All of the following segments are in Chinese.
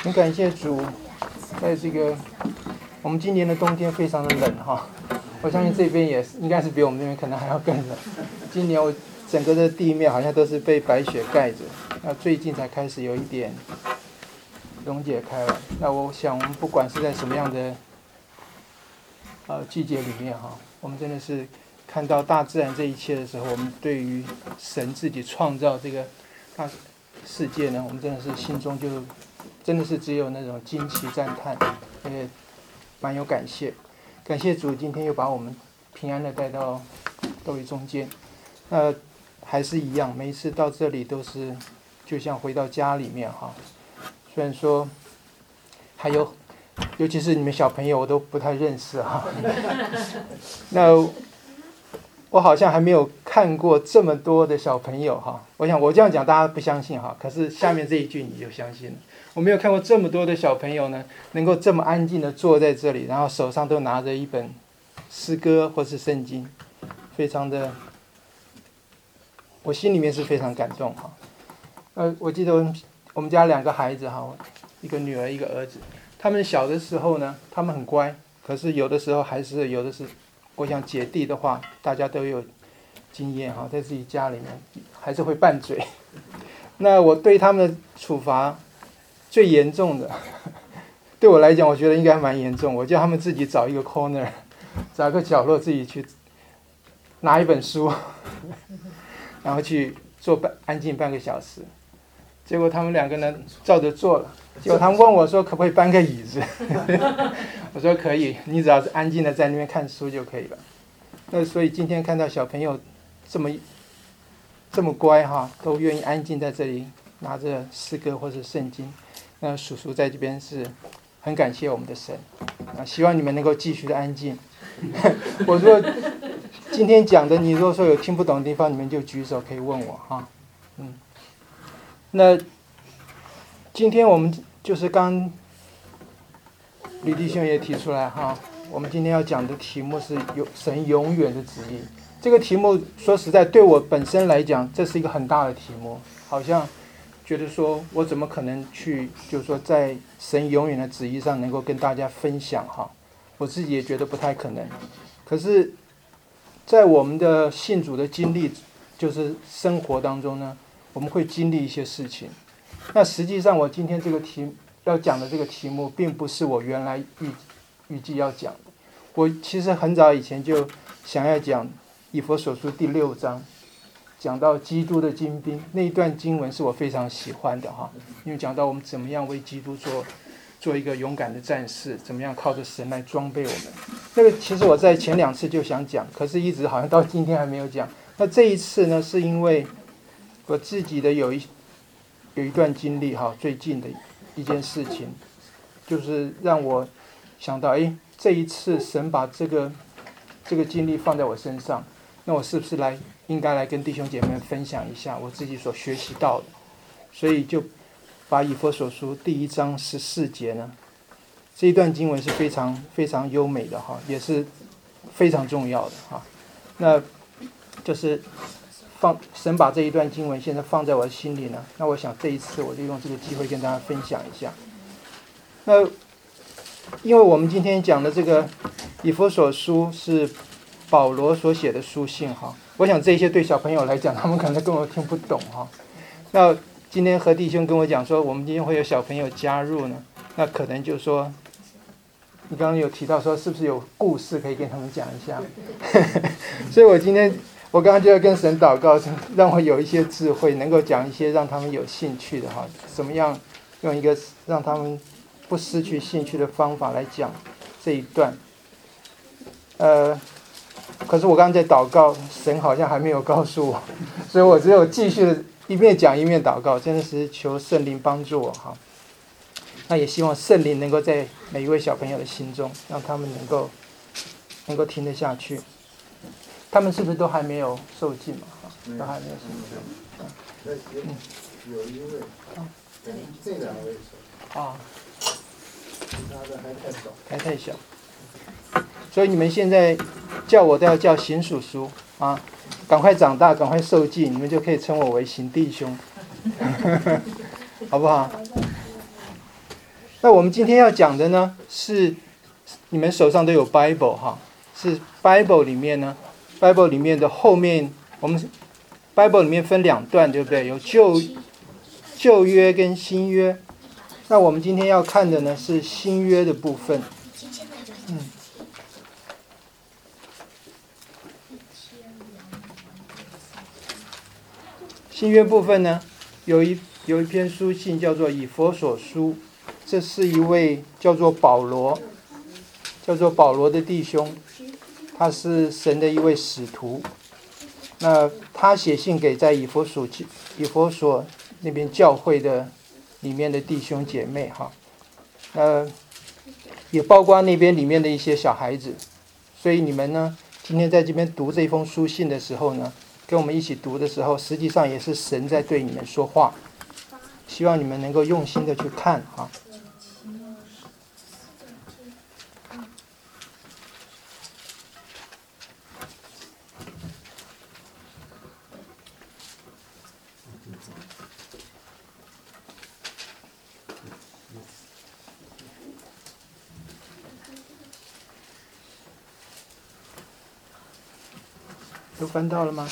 很感谢主，在这个我们今年的冬天非常的冷哈，我相信这边也是应该是比我们那边可能还要更冷。今年我整个的地面好像都是被白雪盖着，那最近才开始有一点溶解开来。那我想我们不管是在什么样的季节里面哈，我们真的是看到大自然这一切的时候，我们对于神自己创造这个大世界呢，我们真的是心中就真的是只有那种惊奇赞叹，也蛮有感谢。感谢主今天又把我们平安的带到斗鱼中间。还是一样，每一次到这里都是就像回到家里面哈。虽然说还有尤其是你们小朋友我都不太认识哈。那我好像还没有看过这么多的小朋友哈。我想我这样讲大家不相信哈，可是下面这一句你就相信了。我没有看过这么多的小朋友呢，能够这么安静的坐在这里，然后手上都拿着一本诗歌或是圣经，非常的，我心里面是非常感动哈。我记得我们家2个孩子哈，一个女儿一个儿子，他们小的时候呢，他们很乖，可是有的时候还是有的是，我想姐弟的话，大家都有经验哈，在自己家里面还是会拌嘴。那我对他们的处罚最严重的，对我来讲，我觉得应该蛮严重。我叫他们自己找一个 corner， 找一个角落，自己去拿一本书，然后去坐安静半个小时。结果他们2个呢照着做了，结果他们问我说可不可以搬个椅子？我说可以，你只要是安静的在那边看书就可以了。那所以今天看到小朋友这么乖哈，都愿意安静在这里拿着诗歌或是圣经。那叔叔在这边是很感谢我们的神，希望你们能够继续的安静。我说今天讲的，你如果说有听不懂的地方，你们就举手可以问我哈。那今天我们就是刚吕弟兄也提出来哈，我们今天要讲的题目是神永远的旨意。这个题目说实在对我本身来讲，这是一个很大的题目，好像觉得说我怎么可能去就是说在神永远的旨意上能够跟大家分享哈，我自己也觉得不太可能。可是在我们的信主的经历，就是生活当中呢，我们会经历一些事情。那实际上我今天要讲的这个题目并不是我原来预计要讲的。我其实很早以前就想要讲以弗所书第6章，讲到基督的精兵，那一段经文是我非常喜欢的哈，因为讲到我们怎么样为基督做一个勇敢的战士，怎么样靠着神来装备我们。那个其实我在前2次就想讲，可是一直好像到今天还没有讲。那这一次呢，是因为我自己的有一段经历哈，最近的一件事情，就是让我想到，这一次神把这个经历放在我身上，那我是不是应该来跟弟兄姐妹分享一下我自己所学习到的？所以就把以弗所书第1章14节呢，这一段经文是非常非常优美的哈，也是非常重要的哈。那就是神把这一段经文现在放在我的心里呢，那我想这一次我就用这个机会跟大家分享一下。那因为我们今天讲的这个以弗所书是保罗所写的书信哈，我想这些对小朋友来讲，他们可能根本听不懂哈。那今天何弟兄跟我讲说，我们今天会有小朋友加入呢，那可能就说，你刚刚有提到说是不是有故事可以跟他们讲一下？所以我刚刚就要跟神祷告，让我有一些智慧，能够讲一些让他们有兴趣的哈，怎么样用一个让他们不失去兴趣的方法来讲这一段。可是我刚刚在祷告，神好像还没有告诉我，所以我只有继续的一面讲一面祷告，真的是求圣灵帮助我哈。那也希望圣灵能够在每一位小朋友的心中，让他们能够听得下去。他们是不是都还没有受浸嘛？都还没有受浸。 有一位，这2位其他的还太小。所以你们现在叫我都要叫邢叔叔啊，赶快长大，赶快受浸，你们就可以称我为邢弟兄，好不好？ 那我们今天要讲的呢，是你们手上都有 Bible 哈，是 Bible 里面呢 ，Bible 里面的后面，我们 Bible 里面分2段，对不对？有旧约跟新约。那我们今天要看的呢是新约的部分。新约部分呢，有一篇书信叫做《以弗所书》，这是一位叫做保罗的弟兄，他是神的一位使徒。那他写信给在以弗所那边教会的里面的弟兄姐妹哈，也包括那边里面的一些小孩子。所以你们呢，今天在这边读这封书信的时候呢，跟我们一起读的时候，实际上也是神在对你们说话，希望你们能够用心的去看啊。都翻到了吗？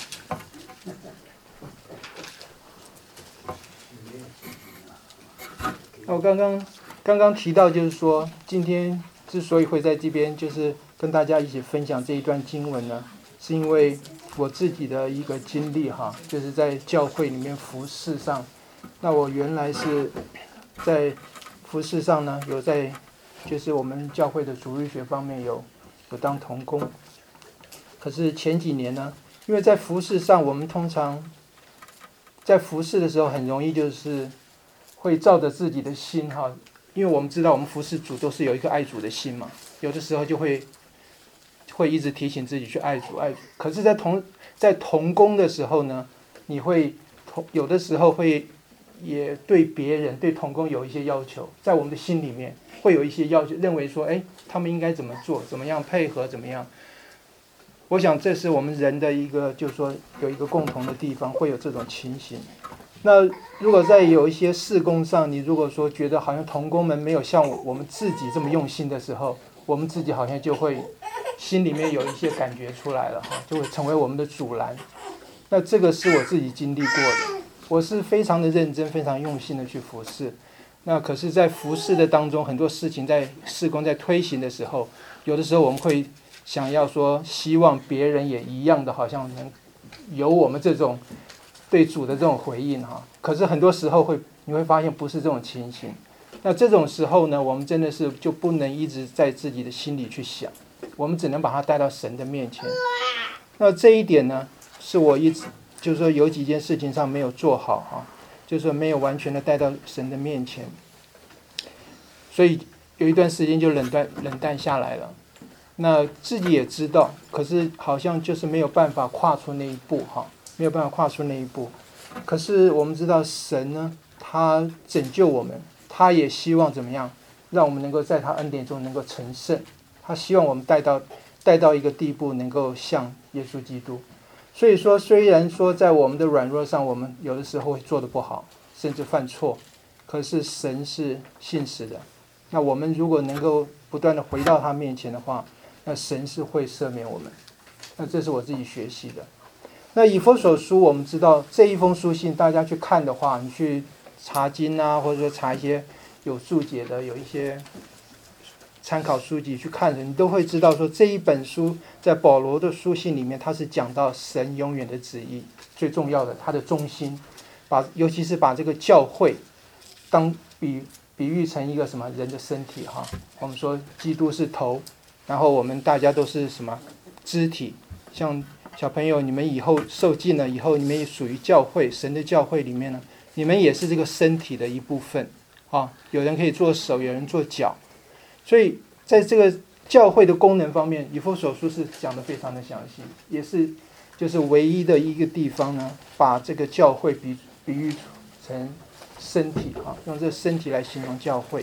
我刚刚提到，就是说今天之所以会在这边，就是跟大家一起分享这一段经文呢，是因为我自己的一个经历哈，就是在教会里面服事上。那我原来是在服事上呢，有在就是我们教会的主日学方面有当同工。可是前几年呢，因为在服事上，我们通常在服事的时候很容易就是会照着自己的心哈，因为我们知道我们服事主都是有一颗爱主的心嘛，有的时候就会一直提醒自己去爱主。可是在同工的时候呢，你会有的时候也对别人对同工有一些要求，在我们的心里面会有一些要求，认为说他们应该怎么做，怎么样配合，怎么样。我想这是我们人的一个，就是说有一个共同的地方，会有这种情形。那如果在有一些事工上，你如果说觉得好像同工们没有像我们自己这么用心的时候，我们自己好像就会心里面有一些感觉出来了哈，就会成为我们的阻拦。那这个是我自己经历过的，我是非常的认真、非常用心的去服侍。那可是，在服侍的当中，很多事情在事工在推行的时候，有的时候我们会想要说，希望别人也一样的，好像能有我们这种对主的这种回应哈。可是很多时候你会发现不是这种情形。那这种时候呢，我们真的是就不能一直在自己的心里去想，我们只能把它带到神的面前。那这一点呢，是我一直就是说有几件事情上没有做好哈，就是说没有完全的带到神的面前，所以有一段时间就冷淡下来了。那自己也知道，可是好像就是没有办法跨出那一步哈，没有办法跨出那一步。可是我们知道神呢，他拯救我们，他也希望怎么样，让我们能够在他恩典中能够成圣。他希望我们带到一个地步，能够像耶稣基督。所以说，虽然说在我们的软弱上，我们有的时候会做得不好，甚至犯错，可是神是信实的。那我们如果能够不断的回到他面前的话，那神是会赦免我们。那这是我自己学习的。那以弗所书，我们知道这一封书信，大家去看的话，你去查经啊，或者说查一些有注解的，有一些参考书籍去看的，你都会知道说，这一本书在保罗的书信里面，他是讲到神永远的旨意，最重要的他的中心，尤其是把这个教会当比喻成一个什么人的身体哈。我们说基督是头，然后我们大家都是什么肢体，像小朋友，你们以后受浸了以后，你们也属于教会，神的教会里面呢，你们也是这个身体的一部分啊。有人可以做手，有人做脚，所以在这个教会的功能方面，以弗所书是讲得非常的详细，也是就是唯一的一个地方呢，把这个教会比喻成身体啊，用这个身体来形容教会。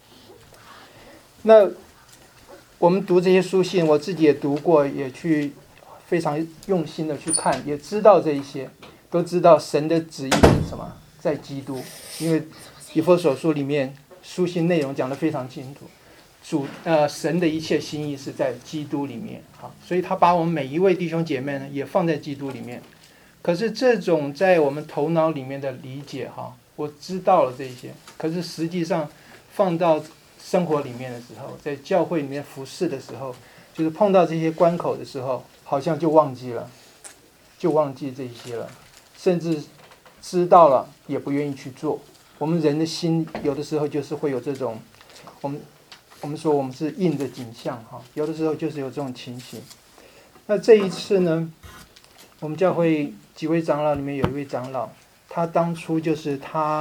那我们读这些书信，我自己也读过，也去非常用心的去看，也知道这一些，都知道神的旨意是什么，在基督。因为以弗所书里面书信内容讲得非常清楚，神的一切心意是在基督里面，好，所以他把我们每一位弟兄姐妹呢也放在基督里面。可是这种在我们头脑里面的理解哈，我知道了这些，可是实际上放到生活里面的时候，在教会里面服侍的时候，就是碰到这些关口的时候，好像就忘记这些了，甚至知道了也不愿意去做。我们人的心有的时候就是会有这种，我们说我们是印的景象哈，有的时候就是有这种情形。那这一次呢，我们教会几位长老里面有一位长老，他当初就是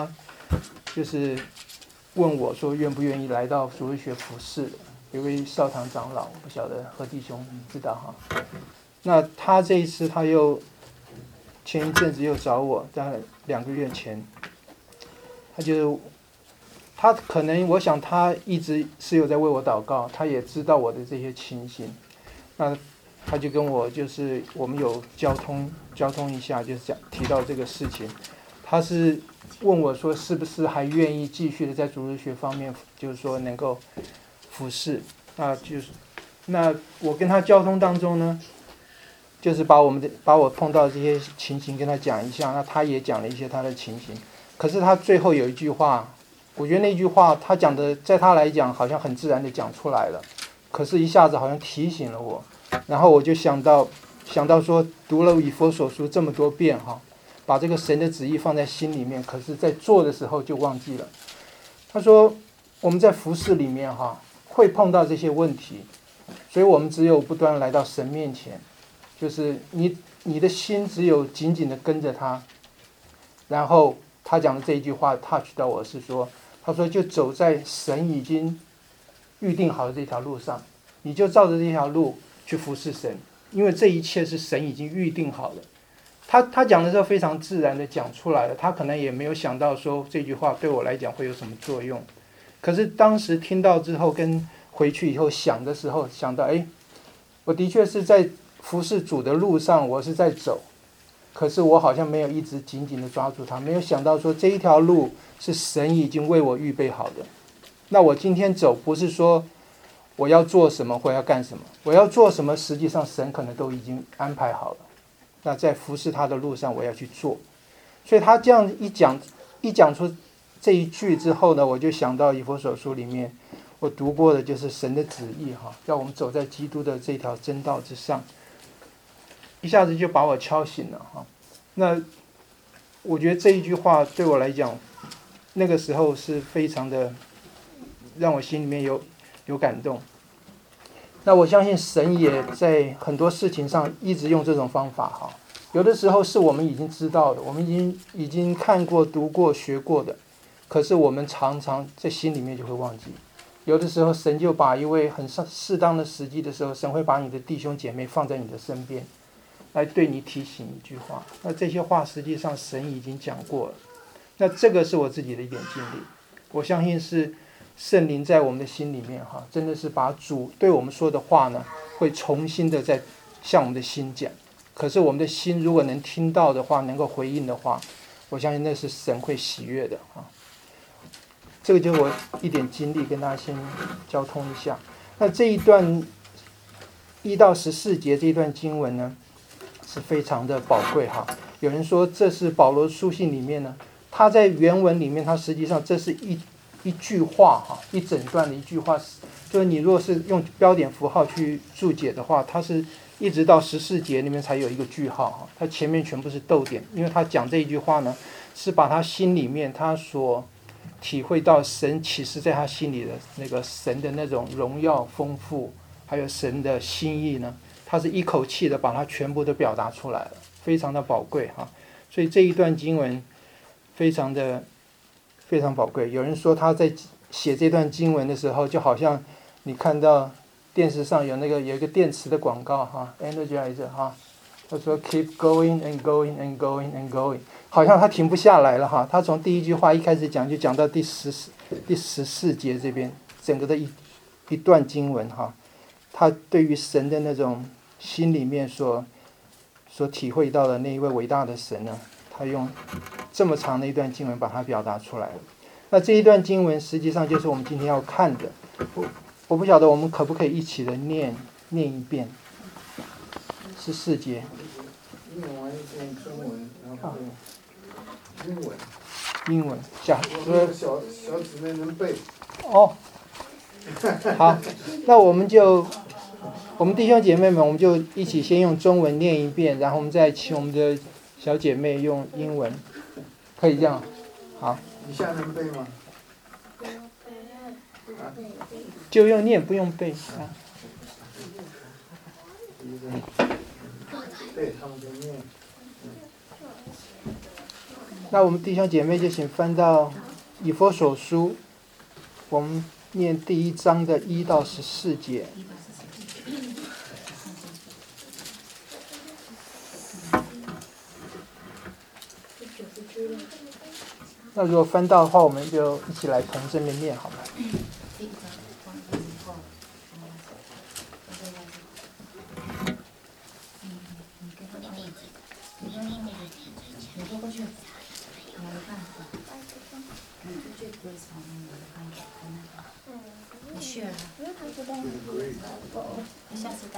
问我说愿不愿意来到主日学服侍，有位少堂长老，不晓得何弟兄知道哈。那他这一次他又前一阵子又找我，在2个月前，他可能我想他一直是有在为我祷告，他也知道我的这些情形，那他就跟我就是我们有交通一下，就是提到这个事情，他是问我说是不是还愿意继续的在主日学方面，就是说能够服侍。那我跟他交通当中呢，就是把我碰到这些情形跟他讲一下，那他也讲了一些他的情形。可是他最后有一句话，我觉得那句话他讲的，在他来讲好像很自然的讲出来了，可是一下子好像提醒了我，然后我就想到说，读了以弗所书这么多遍哈，把这个神的旨意放在心里面，可是在做的时候就忘记了。他说我们在服事里面哈会碰到这些问题，所以我们只有不断来到神面前，就是你的心只有紧紧的跟着他。然后他讲的这一句话 touch 到我是说，他说就走在神已经预定好的这条路上，你就照着这条路去服侍神，因为这一切是神已经预定好的。他讲的时候非常自然的讲出来了，他可能也没有想到说这句话对我来讲会有什么作用。可是当时听到之后跟回去以后想的时候，想到我的确是在服侍主的路上，我是在走，可是我好像没有一直紧紧的抓住它，没有想到说这一条路是神已经为我预备好的。那我今天走不是说我要做什么或要干什么，我要做什么实际上神可能都已经安排好了，那在服侍他的路上我要去做。所以他这样一讲出这一句之后呢，我就想到以弗所书里面我读过的就是神的旨意哈，让我们走在基督的这条真道之上，一下子就把我敲醒了哈。那我觉得这一句话对我来讲，那个时候是非常的让我心里面有感动。那我相信神也在很多事情上一直用这种方法哈。有的时候是我们已经知道的，我们已经看过、读过、学过的，可是我们常常在心里面就会忘记。有的时候神就把一位很适当的时机的时候，神会把你的弟兄姐妹放在你的身边，来对你提醒一句话。那这些话实际上神已经讲过了。那这个是我自己的一点经历，我相信是圣灵在我们的心里面哈，真的是把主对我们说的话呢，会重新的再向我们的心讲。可是我们的心如果能听到的话，能够回应的话，我相信那是神会喜悦的啊。这个就是我一点经历，跟大家先交通一下。那这一段1到14节这一段经文呢，是非常的宝贵哈。有人说这是保罗书信里面呢，他在原文里面，他实际上这是一句话哈，一整段的一句话，就是你如果是用标点符号去注解的话，它是一直到14节里面才有一个句号哈，它前面全部是逗点，因为他讲这一句话呢，是把他心里面他所体会到神启示在他心里的那个神的那种荣耀丰富，还有神的心意呢，他是一口气的把它全部都表达出来了，非常的宝贵哈。所以这一段经文非常宝贵。有人说他在写这段经文的时候，就好像你看到电视上有一个电池的广告哈 ，Energizer 哈，他说 Keep going and going and going and going， 好像他停不下来了哈。他从第一句话一开始讲，就讲到第14节这边，整个的一段经文哈，他对于神的那种心里面所体会到的那一位伟大的神呢，他用这么长的一段经文把它表达出来了。 那这一段经文实际上就是我们今天要看的。我不晓得我们可不可以一起的念一遍14节。 念完念中文，然后英文。 英文我们小姊妹能背。 哦，好，那我们弟兄姐妹们，我们就一起先用中文念一遍，然后我们再请我们的小姐妹用英文，可以这样？好。 你现在能背吗？ 就用念，不用背啊。 对，他们就念。 那我们弟兄姐妹就请翻到以弗所书，我们念第1章的1到14节。那如果翻到的话，我们就一起来从正面念好吗？ 你去了，你下次带。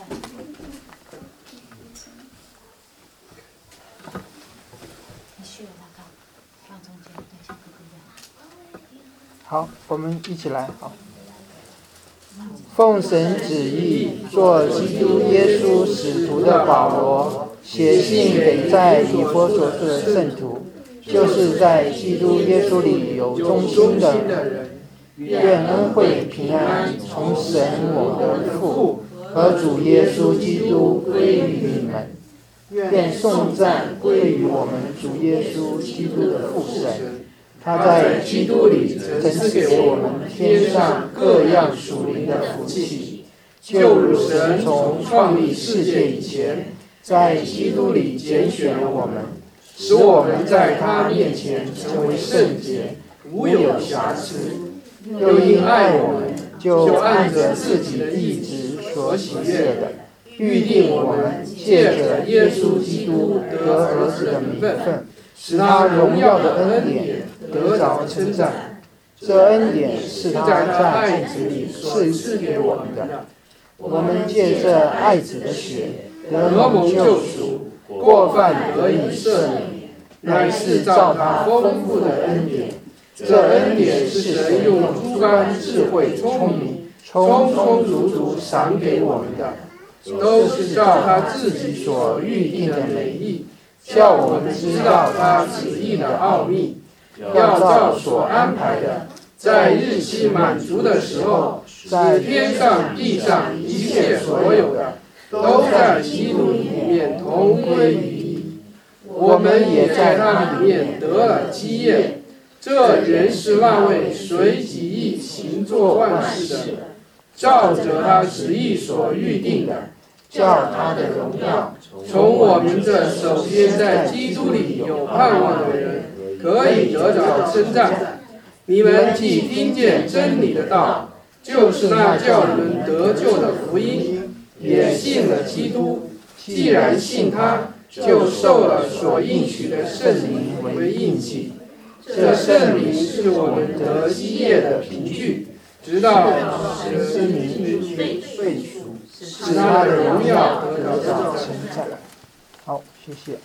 你去了，大哥，放中间，对，像哥哥一样。 好，我们一起来，好。奉神旨意，做基督耶稣使徒的保罗，写信给在以弗所住的圣徒，就是在基督耶稣里有忠心的人。愿恩惠平安从神我们的父和主耶稣基督归于你们。愿颂赞归于我们主耶稣基督的父神。他在基督里曾赐给我们天上各样属灵的福气，就如神从创立世界以前，在基督里拣选了我们，使我们在他面前成为圣洁，无有瑕疵。又因爱我们，就按着自己的意志所喜悦的，预定我们借着耶稣基督得儿子的名分，使他荣耀的恩典得着称赞。这恩典是他在爱子里赐给我们的。我们借着爱子的血得蒙救赎，过犯得以赦免，乃是照他丰富的恩典。这恩典是神用诸般智慧聪明充充足足赏给我们的，都是照他自己所预定的美意，叫我们知道他旨意的奥秘，要照所安排的，在日期满足的时候，使天上地上一切所有的，都在基督里面同归于一。我们也在他里面得了基业。这原是那位随己意行作万事的，照着他旨意所预定的，叫他的荣耀从我们这首先在基督里有盼望的人可以得着称赞。你们既听见真理的道，就是那叫人得救的福音，也信了基督。既然信他，就受了所应许的圣灵为印记。这圣灵是我们得基业的凭据，直到使生命被赎，使他的荣耀得着称赞。好，谢谢。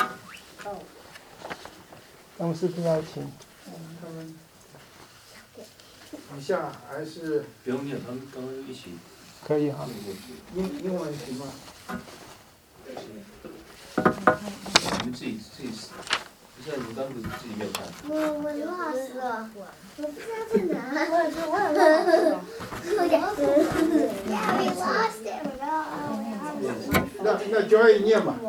那我们是不是要请？ 以下还是不用念，他们刚刚一起。 可以哈。 英文行吗？ 你们自己。不是，你刚不是自己没有看？ 我 lost 了，我不知道在哪。我也 Yeah, we lost it. 那Joy念吧。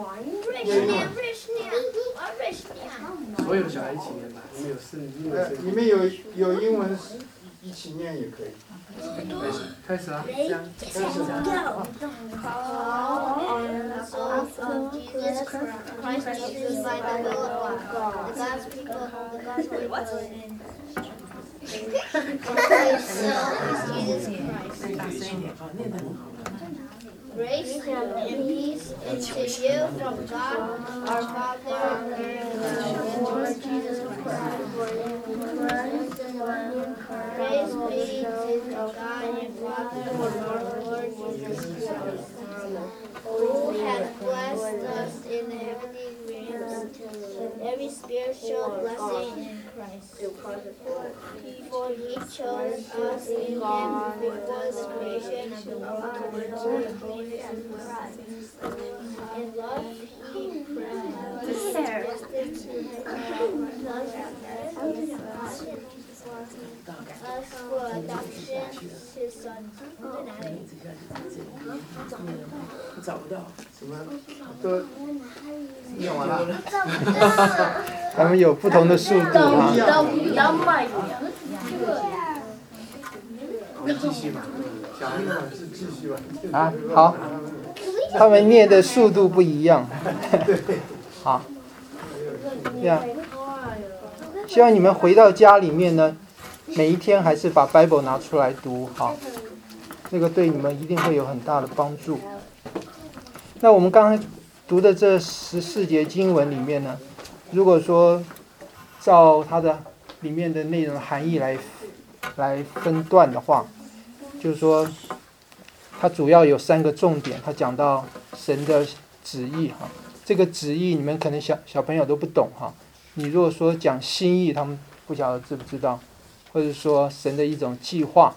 所有的小孩一起念吧，我们有四英文。 你们有英文一起念也可以。 开始啊，这样。 Jesus Christ Jesus by the will of God. The God's people, the gospel was in Jesus Christ. Grace and peace to you from God, our Father, and the Lord Jesus Christ. peace in God and Father of our Lord Jesus Christ, who has blessed us in the heavenly realms with every spiritual blessing in Christ. For he chose us in him before the creation of the world to be holy and blameless. In love he predestined us for adoption to sons. 找不到。 什么都念完了。 他们有不同的速度啊。 继续吧，小孩子是继续吧。 啊，好，他们念的速度不一样。好，这样，希望你们回到家里面呢，每一天还是把 Bible 拿出来读，好，这个对你们一定会有很大的帮助。那我们刚才读的这14节经文里面呢，如果说照它的里面的内容含义来分段的话，就是说它主要有3个重点，它讲到神的旨意哈，这个旨意你们可能小朋友都不懂哈，你如果说讲心意，他们不晓得知不知道，或者说神的一种计划。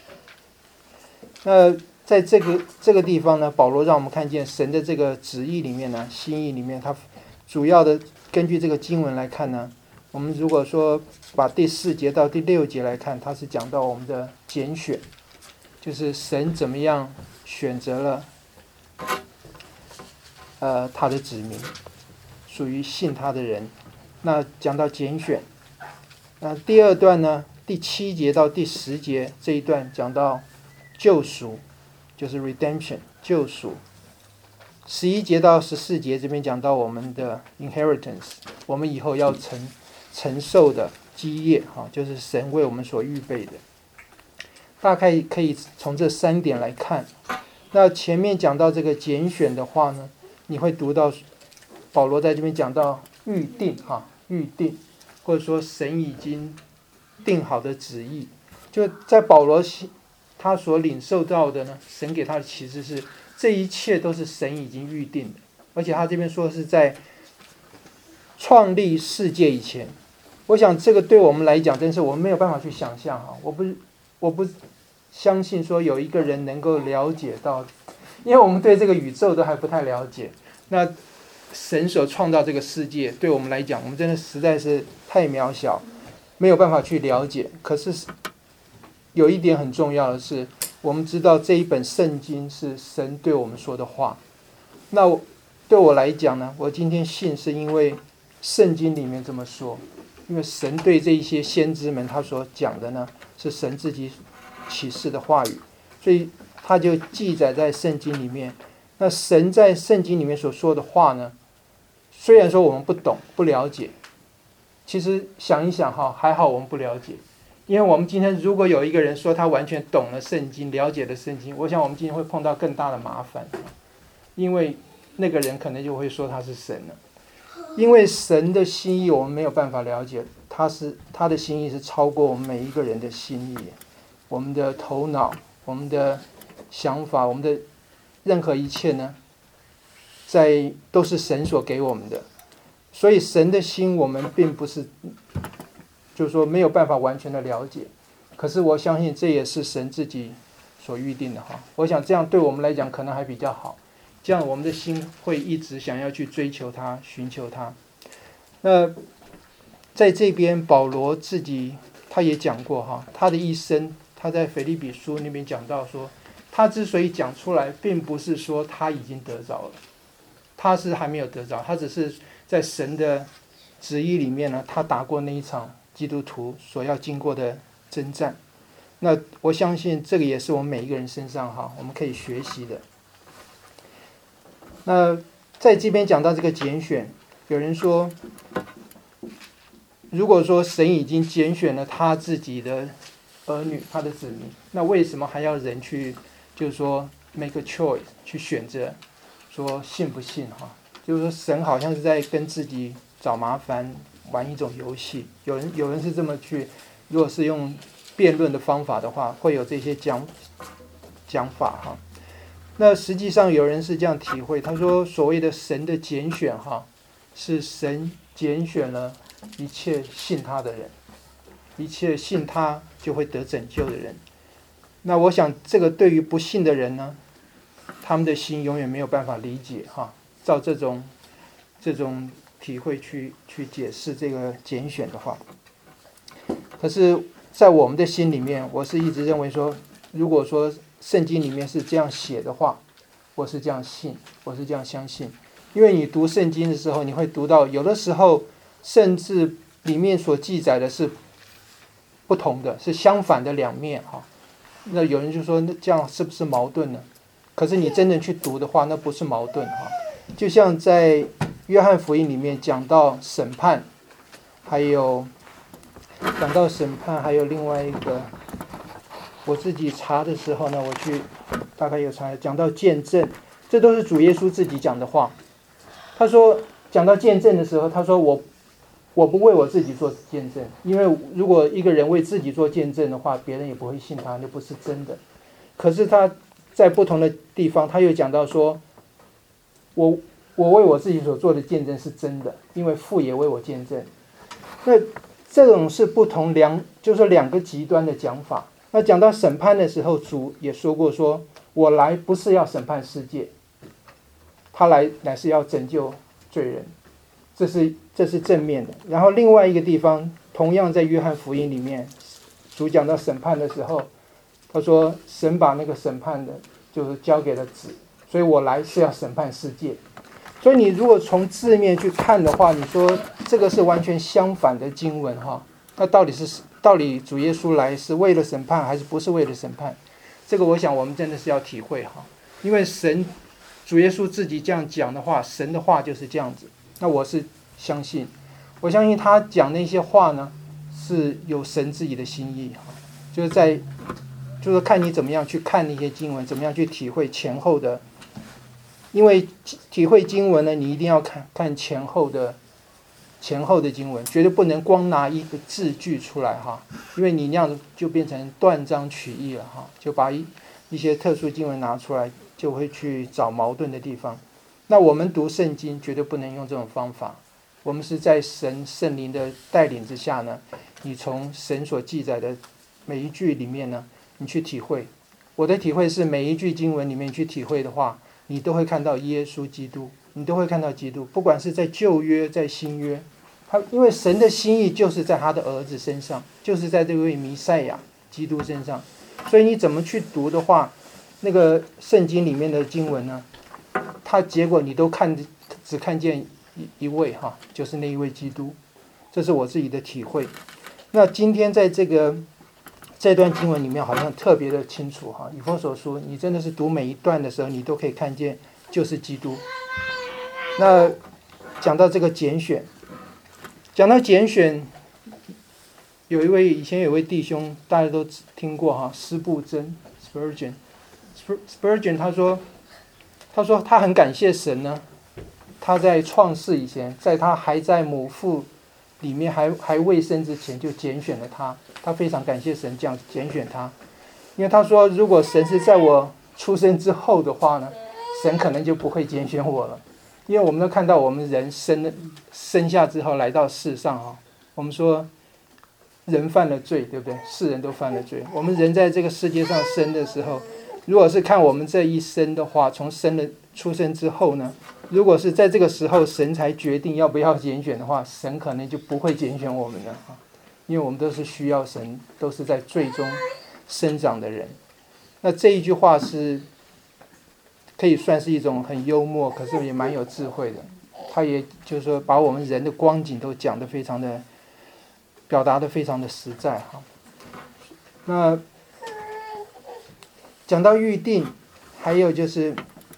那在这个地方呢，保罗让我们看见神的这个旨意里面呢，心意里面，它主要的根据这个经文来看呢，我们如果说把第4节到第6节来看，它是讲到我们的拣选，就是神怎么样选择了他的子民，属于信他的人。那讲到拣选，那第2段呢，第7节到第10节这一段讲到救赎，就是 redemption 救赎。11节到14节这边讲到我们的 inheritance， 我们以后要承受的基业，就是神为我们所预备的。大概可以从这3点来看。那前面讲到这个拣选的话呢，你会读到保罗在这边讲到预定，或者说神已经定好的旨意。就在保罗他所领受到的呢，神给他的启示是这一切都是神已经预定的，而且他这边说是在创立世界以前。我想这个对我们来讲真是我们没有办法去想象哈，我不相信说有一个人能够了解到，因为我们对这个宇宙都还不太了解。那神所创造这个世界对我们来讲，我们真的实在是太渺小，没有办法去了解。可是有一点很重要的是，我们知道这一本圣经是神对我们说的话。那对我来讲呢，我今天信是因为圣经里面这么说，因为神对这一些先知们他所讲的呢，是神自己启示的话语，所以他就记载在圣经里面。那神在圣经里面所说的话呢，虽然说我们不懂不了解，其实想一想哈，还好我们不了解。因为我们今天如果有一个人说他完全懂了圣经，了解了圣经，我想我们今天会碰到更大的麻烦，因为那个人可能就会说他是神了。因为神的心意我们没有办法了解，他的心意是超过我们每一个人的心意，我们的头脑，我们的想法，我们的任何一切呢，都是神所给我们的。所以神的心我们并不是就是说没有办法完全的了解，可是我相信这也是神自己所预定的哈。我想这样对我们来讲可能还比较好，这样我们的心会一直想要去追求他，寻求他。那在这边保罗自己他也讲过哈，他的一生，他在腓立比书那边讲到说，他之所以讲出来，并不是说他已经得着了，他是还没有得着，他只是在神的旨意里面呢，他打过那一场基督徒所要经过的征战。那我相信这个也是我们每一个人身上哈，我们可以学习的。那在这边讲到这个拣选，有人说，如果说神已经拣选了他自己的儿女，他的子民，那为什么还要人去就是说 make a choice 去选择说信不信哈？就是说神好像是在跟自己找麻烦，玩一种游戏。有人是这么去，如果是用辩论的方法的话，会有这些讲法哈。那实际上有人是这样体会，他说所谓的神的拣选哈，是神拣选了一切信他的人，一切信他就会得拯救的人。那我想这个对于不信的人呢，他们的心永远没有办法理解哈，照这种体会去解释这个拣选的话。可是在我们的心里面，我是一直认为说，如果说圣经里面是这样写的话，我是这样信，我是这样相信。因为你读圣经的时候，你会读到有的时候甚至里面所记载的是不同的，是相反的两面哈。那有人就说，那这样是不是矛盾呢？可是你真正去读的话，那不是矛盾哈。就像在约翰福音里面讲到审判，还有另外一个，我自己查的时候呢，我去大概有查，讲到见证，这都是主耶稣自己讲的话。他说讲到见证的时候，他说我不为我自己做见证，因为如果一个人为自己做见证的话，别人也不会信他，那不是真的。可是他在不同的地方，他又讲到说，我为我自己所做的见证是真的，因为父也为我见证。那这种是不同就是说两个极端的讲法。那讲到审判的时候，主也说过说，我来不是要审判世界，他来乃是要拯救罪人，这是正面的。然后另外一个地方，同样在约翰福音里面，主讲到审判的时候，他说神把那个审判的就是交给了子，所以我来是要审判世界。所以你如果从字面去看的话，你说这个是完全相反的经文哈，那到底主耶稣来是为了审判还是不是为了审判？这个我想我们真的是要体会哈，因为主耶稣自己这样讲的话，神的话就是这样子。那我是相信他讲那些话呢，是有神自己的心意哈，就是看你怎么样去看那些经文，怎么样去体会前后的。因为体会经文呢，你一定要看前后的经文，绝对不能光拿一个字句出来哈，因为你那样就变成断章取义了哈，就把一些特殊经文拿出来，就会去找矛盾的地方。那我们读圣经绝对不能用这种方法，我们是在圣灵的带领之下呢，你从神所记载的每一句里面呢，你去体会。我的体会是每一句经文里面去体会的话，你都会看到耶稣基督，你都会看到基督，不管是在旧约在新约，因为神的心意就是在他的儿子身上，就是在这位弥赛亚基督身上。所以你怎么去读的话，那个圣经里面的经文呢，它结果你都只看见一位哈，就是那一位基督。这是我自己的体会。那今天在这段经文里面好像特别的清楚哈，以弗所书你真的是读每一段的时候，你都可以看见就是基督。那讲到这个拣选，以前有一位弟兄大家都听过哈，司布真 Spurgeon 他说他很感谢神呢，他在创世以前，在他还在母腹里面还未生之前就拣选了他非常感谢神这样拣选他。因为他说如果神是在我出生之后的话呢，神可能就不会拣选我了。因为我们都看到我们人生下之后来到世上我们说人犯了罪，对不对？世人都犯了罪。我们人在这个世界上生的时候，如果是看我们这一生的话，从出生之后呢，如果是在这个时候神才决定要不要拣选的话，神可能就不会拣选我们了因为我们都是需要神，都是在罪中生长的人。那这一句话是可以算是一种很幽默，可是也蛮有智慧的。他也就是说把我们人的光景都讲得非常的，表达得非常的实在那讲到预定，还有就是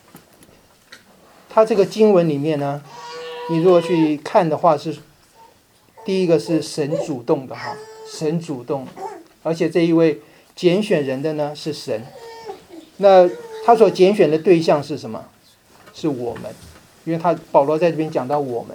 他这个经文里面呢，你如果去看的话，是第一个是神主动的神主动，而且这一位拣选人的呢是神。那他所拣选的对象是什么？是我们，因为保罗在这边讲到我们，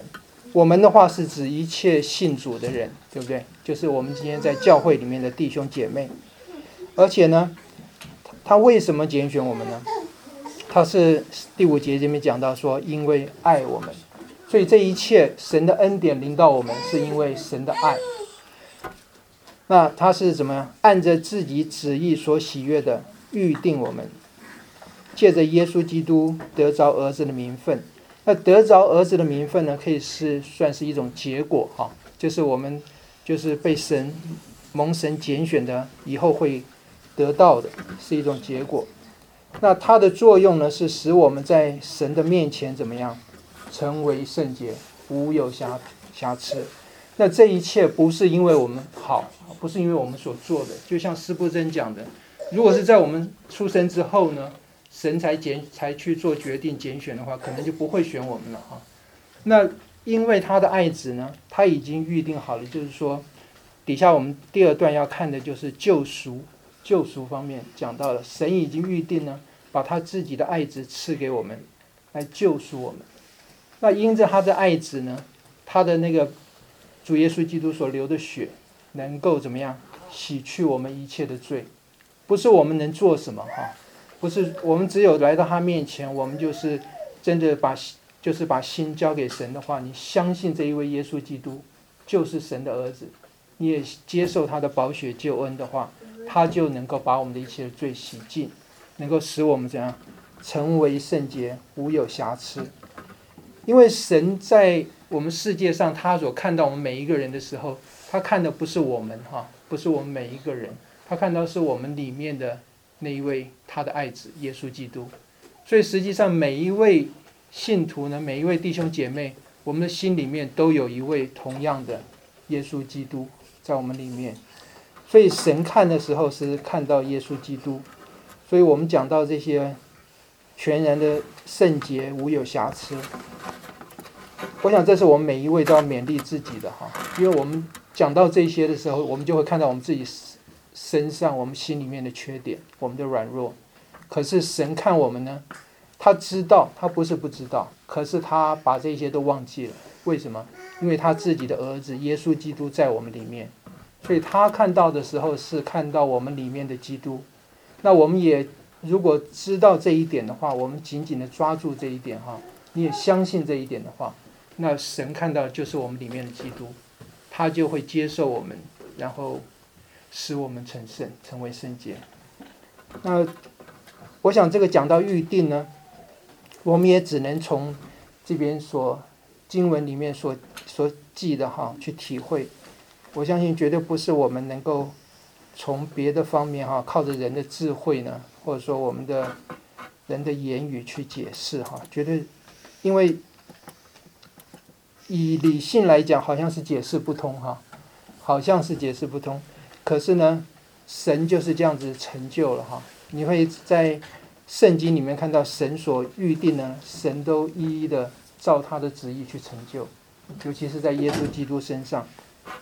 我们的话是指一切信主的人，对不对？就是我们今天在教会里面的弟兄姐妹。而且呢，他为什么拣选我们呢？他是第5节这边讲到说，因为爱我们，所以这一切神的恩典临到我们，是因为神的爱。那他是怎么样？按着自己旨意所喜悦的预定我们，借着耶稣基督得着儿子的名分。那得着儿子的名分呢，可以算是一种结果哈，就是我们就是被蒙神拣选的，以后会得到的，是一种结果。那它的作用呢，是使我们在神的面前怎么样，成为圣洁，无有瑕疵。那这一切不是因为我们好，不是因为我们所做的，就像施布真讲的，如果是在我们出生之后呢，神才去做决定拣选的话，可能就不会选我们了哈。那因为他的爱子呢，他已经预定好了，就是说，底下我们第2段要看的就是救赎方面讲到了，神已经预定呢，把他自己的爱子赐给我们，来救赎我们。那因着他的爱子呢，他的那个主耶稣基督所流的血，能够怎么样洗去我们一切的罪，不是我们能做什么哈。不是我们只有来到他面前，我们就是真的把心交给神的话，你相信这一位耶稣基督就是神的儿子，你也接受他的宝血救恩的话，他就能够把我们的一切的罪洗净，能够使我们怎样成为圣洁，无有瑕疵。因为神在我们世界上，他所看到我们每一个人的时候，他看的不是我们哈，不是我们每一个人，他看到是我们里面的那一位他的爱子耶稣基督。所以实际上每一位信徒呢，每一位弟兄姐妹，我们的心里面都有一位同样的耶稣基督在我们里面。所以神看的时候是看到耶稣基督。所以我们讲到这些全然的圣洁，无有瑕疵，我想这是我们每一位都要勉励自己的哈。因为我们讲到这些的时候，我们就会看到我们自己身上我们心里面的缺点，我们的软弱。可是神看我们呢，他知道，他不是不知道，可是他把这些都忘记了。为什么？因为他自己的儿子耶稣基督在我们里面，所以他看到的时候是看到我们里面的基督。那我们也如果知道这一点的话，我们紧紧的抓住这一点哈，你也相信这一点的话，那神看到就是我们里面的基督，他就会接受我们，然后使我们成圣，成为圣洁。那我想这个讲到预定呢，我们也只能从这边经文里面所记的哈去体会。我相信绝对不是我们能够从别的方面哈，靠着人的智慧呢，或者说我们的人的言语去解释哈，绝对，因为以理性来讲，好像是解释不通哈，好像是解释不通。可是呢，神就是这样子成就了哈。你会在圣经里面看到神所预定呢，神都一一的照他的旨意去成就，尤其是在耶稣基督身上。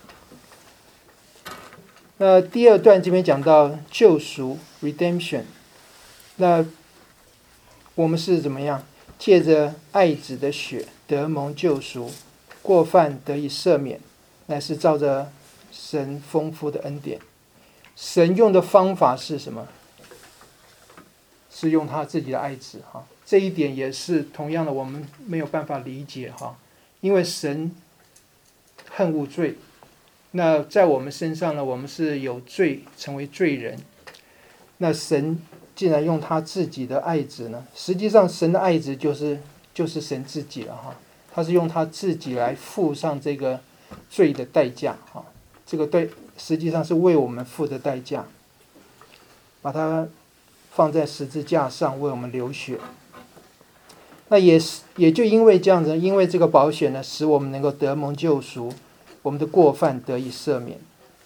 那第2段这边讲到救赎 redemption， 那我们是怎么样借着爱子的血得蒙救赎，过犯得以赦免，乃是照着神丰富的恩典。神用的方法是什么？是用他自己的爱子哈，这一点也是同样的，我们没有办法理解哈，因为神恨恶罪。那在我们身上呢，我们是有罪，成为罪人。那神竟然用他自己的爱子呢？实际上，神的爱子就是神自己了哈。他是用他自己来付上这个罪的代价哈。这个实际上是为我们付的代价，把它放在十字架上为我们流血。那也就因为这样子，因为这个宝血呢，使我们能够得蒙救赎，我们的过犯得以赦免。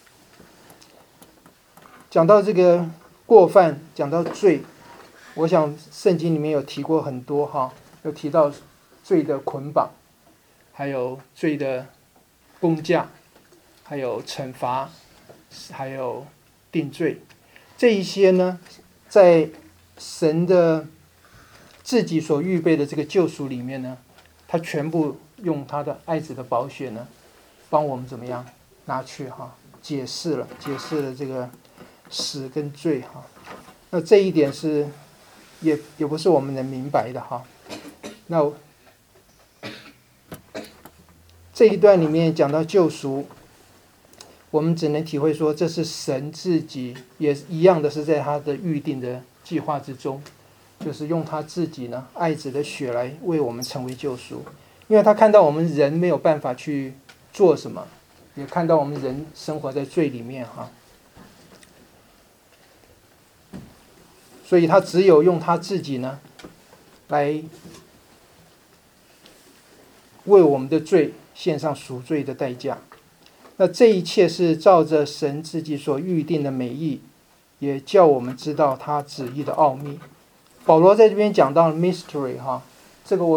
讲到这个过犯，讲到罪，我想圣经里面有提过很多哈，有提到罪的捆绑，还有罪的工价，还有惩罚，还有定罪。这一些呢，在神的自己所预备的这个救赎里面呢，他全部用他的爱子的宝血呢，帮我们怎么样拿去解释了这个死跟罪那这一点是也不是我们能明白的那这一段里面讲到救赎，我们只能体会说这是神自己也一样的是在他的预定的计划之中，就是用他自己呢爱子的血来为我们成为救赎，因为他看到我们人没有办法去做什么，也看到我们人生活在罪里面所以他只有用他自己呢来为我们的罪献上赎罪的代价。那这一切是照着神自己所预定的美意，也叫我们知道他旨意的奥秘。保罗在这边讲到 mystery 这个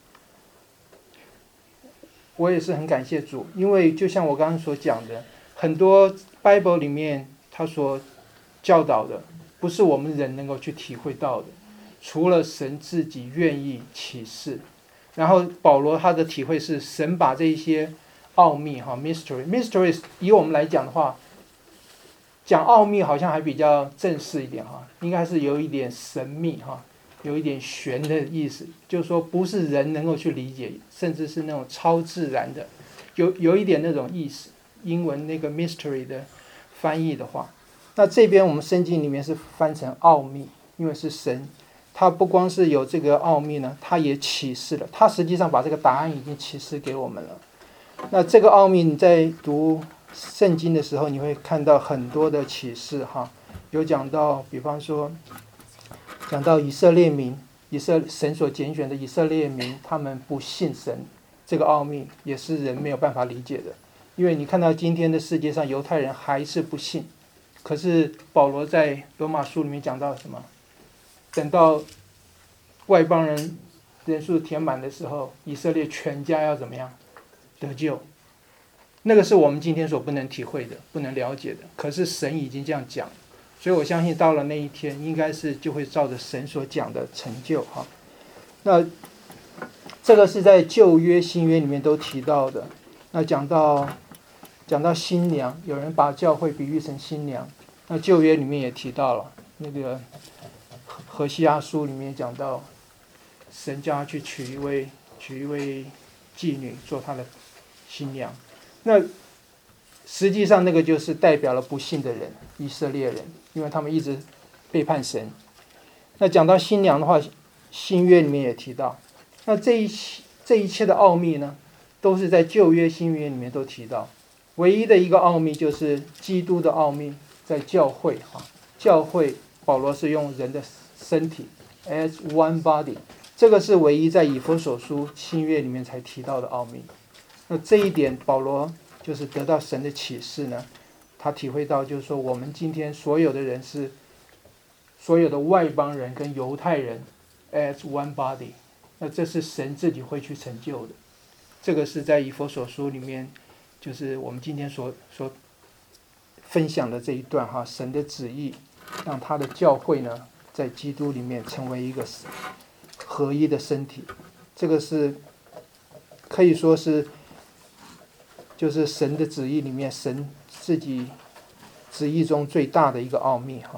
我也是很感谢主，因为就像我刚刚所讲的，很多 Bible 里面他所教导的不是我们人能够去体会到的，除了神自己愿意启示。然后保罗他的体会是神把这一些奥秘mystery 以我们来讲的话，讲奥秘好像还比较正式一点应该是有一点神秘有一点玄的意思，就是说不是人能够去理解，甚至是那种超自然的，有一点那种意思。英文那个 mystery 的翻译的话，那这边我们圣经里面是翻成奥秘，因为是神他不光是有这个奥秘呢，他也启示了，他实际上把这个答案已经启示给我们了。那这个奥秘你在读圣经的时候，你会看到很多的启示有讲到，比方说讲到以色列民，神所拣选的以色列民，他们不信神，这个奥秘也是人没有办法理解的。因为你看到今天的世界上犹太人还是不信，可是保罗在罗马书里面讲到什么？等到外邦人人数填满的时候，以色列全家要怎么样得救？那个是我们今天所不能体会的，不能了解的。可是神已经这样讲，所以我相信到了那一天，应该是就会照着神所讲的成就那这个是在旧约新约里面都提到的。那讲到新娘，有人把教会比喻成新娘，那旧约里面也提到了，那个何西阿书里面讲到，神叫他去娶一位妓女做他的新娘。那实际上那个就是代表了不信的人，以色列人，因为他们一直背叛神。那讲到新娘的话，新约里面也提到，那这一切的奥秘呢，都是在旧约新约里面都提到。唯一的一个奥秘就是基督的奥秘，在教会教会保罗是用人的身体 as one body， 这个是唯一在以弗所书新约里面才提到的奥秘。那这一点保罗就是得到神的启示呢，他体会到就是说，我们今天所有的人是所有的外邦人跟犹太人 as one body， 那这是神自己会去成就的。这个是在以弗所书里面，就是我们今天所分享的这一段神的旨意让他的教会呢在基督里面成为一个合一的身体。这个是可以说是就是神的旨意里面神自己旨意中最大的一个奥秘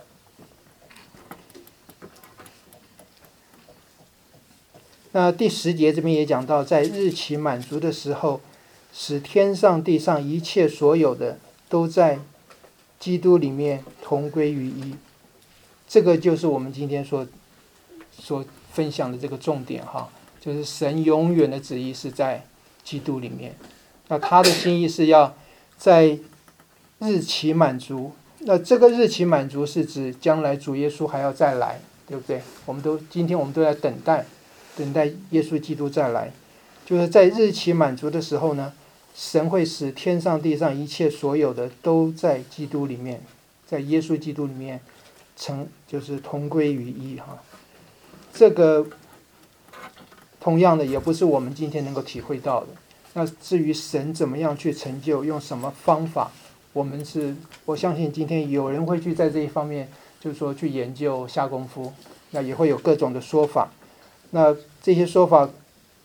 那第10节这边也讲到，在日期满足的时候，使天上地上一切所有的都在基督里面同归于一。这个就是我们今天所分享的这个重点就是神永远的旨意是在基督里面。那他的心意是要在日期满足，那这个日期满足是指将来主耶稣还要再来，对不对？今天我们都在等待耶稣基督再来，就是在日期满足的时候呢，神会使天上地上一切所有的都在基督里面，在耶稣基督里面就是同归于一这个同样的也不是我们今天能够体会到的。那至于神怎么样去成就，用什么方法，我相信今天有人会去在这一方面就是说去研究下功夫，那也会有各种的说法。那这些说法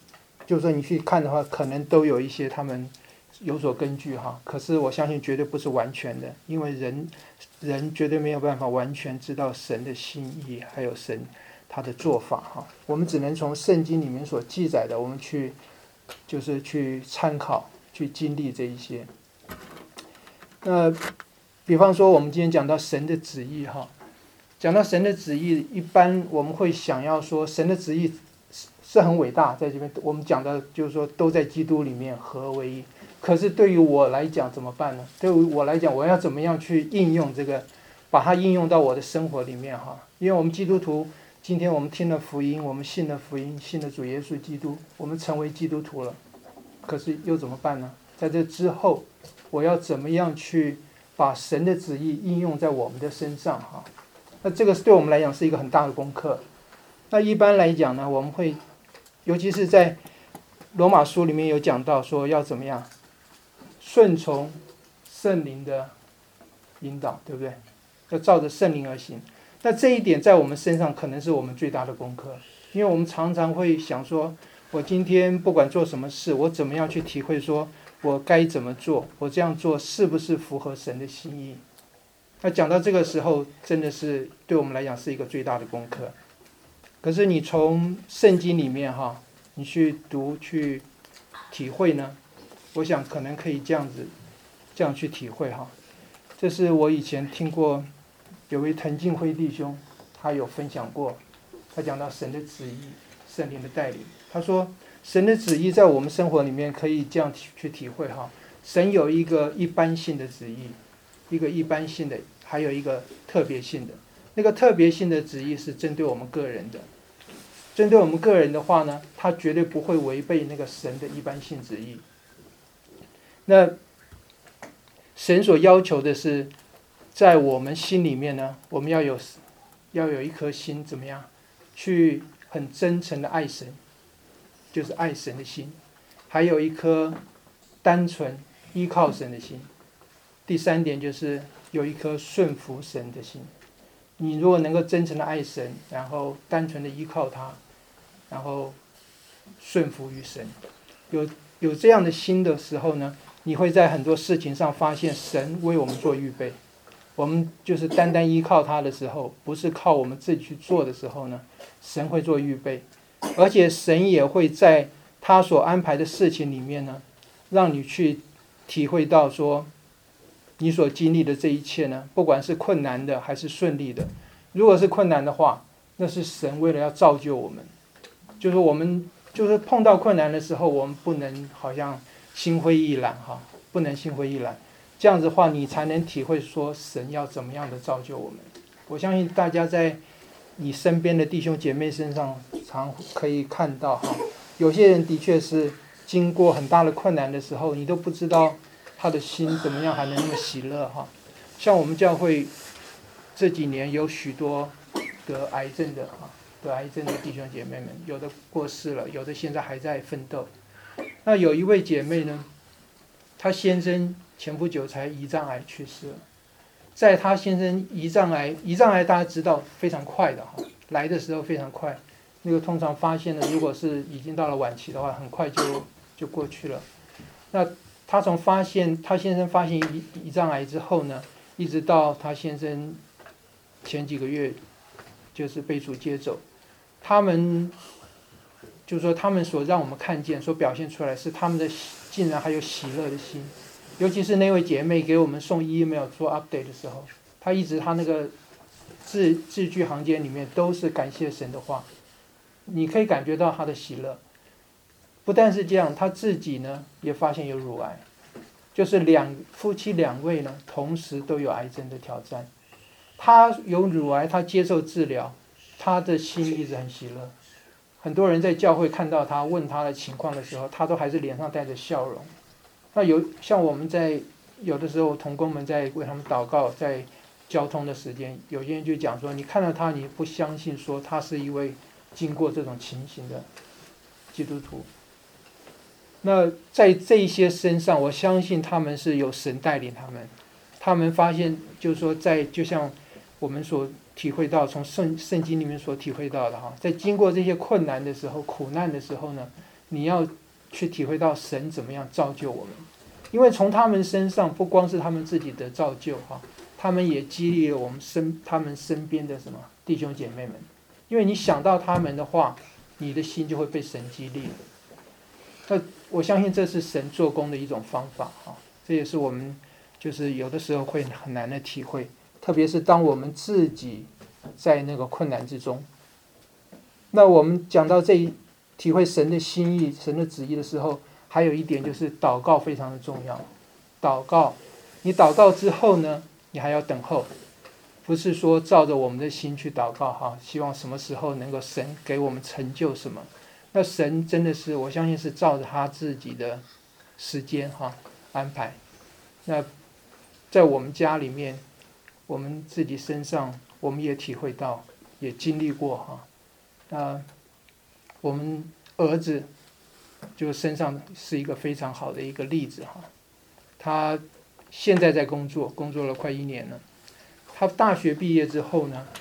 就是说你去看的话，可能都有一些他们有所根据哈。可是我相信绝对不是完全的，因为人绝对没有办法完全知道神的心意，还有神他的做法哈。我们只能从圣经里面所记载的，我们去参考，去经历这一些。那比方说，我们今天讲到神的旨意哈，讲到神的旨意，一般我们会想要说，神的旨意是很伟大，在这边我们讲的就是说，都在基督里面合为一。可是对于我来讲怎么办呢？对于我来讲，我要怎么样去应用这个，把它应用到我的生活里面哈？因为我们基督徒，今天我们听了福音，我们信了福音，信了主耶稣基督，我们成为基督徒了。可是又怎么办呢？在这之后，我要怎么样去把神的旨意应用在我们的身上哈？那这个对我们来讲是一个很大的功课。那一般来讲呢，我们会，尤其是在罗马书里面有讲到说要怎么样顺从圣灵的引导，对不对？要照着圣灵而行。那这一点在我们身上可能是我们最大的功课，因为我们常常会想说，我今天不管做什么事，我怎么样去体会说我该怎么做，我这样做是不是符合神的心意？那讲到这个时候，真的是对我们来讲是一个最大的功课。可是你从圣经里面哈，你去读去体会呢，我想可能可以这样去体会哈。这是我以前听过有位滕敬辉弟兄，他有分享过，他讲到神的旨意，圣灵的带领。他说神的旨意在我们生活里面可以这样去体会哈。神有一个一般性的旨意，一个一般性的，还有一个特别性的。那个特别性的旨意是针对我们个人的，针对我们个人的话呢，他绝对不会违背那个神的一般性旨意。那神所要求的是，在我们心里面呢，我们要有一颗心，怎么样，去很真诚的爱神，就是爱神的心，还有一颗单纯依靠神的心。第三点就是有一颗顺服神的心。你如果能够真诚的爱神，然后单纯的依靠他，然后顺服于神，有这样的心的时候呢，你会在很多事情上发现神为我们做预备。我们就是单单依靠他的时候，不是靠我们自己去做的时候呢，神会做预备，而且神也会在他所安排的事情里面呢，让你去体会到说，你所经历的这一切呢，不管是困难的还是顺利的，如果是困难的话，那是神为了要造就我们，就是我们就是碰到困难的时候，我们不能好像心灰意懒哈，不能心灰意懒，这样子的话，你才能体会说神要怎么样的造就我们。我相信大家在你身边的弟兄姐妹身上常可以看到哈，有些人的确是经过很大的困难的时候，你都不知道他的心怎么样还能那么喜乐哈。像我们教会这几年有许多得癌症的弟兄姐妹们，有的过世了，有的现在还在奋斗。那有一位姐妹呢，她先生前不久才胰脏癌去世了。在她先生胰脏癌大家知道非常快的哈，来的时候非常快，那个通常发现的如果是已经到了晚期的话，很快就过去了。那她从她先生发现胰脏癌之后呢，一直到她先生前几个月就是被主接走，他们就是说他们所让我们看见所表现出来是他们的竟然还有喜乐的心。尤其是那位姐妹给我们送 email 做 update 的时候，她那个字句行间里面都是感谢神的话，你可以感觉到她的喜乐。不但是这样，她自己呢也发现有乳癌，就是夫妻两位呢同时都有癌症的挑战。她有乳癌，她接受治疗，她的心一直很喜乐。很多人在教会看到她问她的情况的时候，她都还是脸上带着笑容。那像我们有的时候同工们在为他们祷告，在交通的时间，有些人就讲说，你看到他，你不相信说他是一位经过这种情形的基督徒。那在这一些身上，我相信他们是有神带领他们发现就是说就像我们所体会到，从圣经里面所体会到的哈，在经过这些困难的时候、苦难的时候呢， 你要去体会到神怎么样造就我们，因为从他们身上不光是他们自己的造就哈，他们也激励了我们他们身边的什么弟兄姐妹们，因为你想到他们的话，你的心就会被神激励了。那我相信这是神做工的一种方法哈，这也是我们就是有的时候会很难的体会，特别是当我们自己在那个困难之中。那我们讲到体会神的心意、神的旨意的时候，还有一点就是祷告非常的重要。祷告，你祷告之后呢，你还要等候，不是说照着我们的心去祷告哈，希望什么时候能够神给我们成就什么。那神真的是，我相信是照着他自己的时间哈安排。那在我们家里面，我们自己身上，我们也体会到，也经历过哈。我们儿子就身上是一个非常好的一个例子哈。他现在在工作了快1年了。他大学毕业之后呢，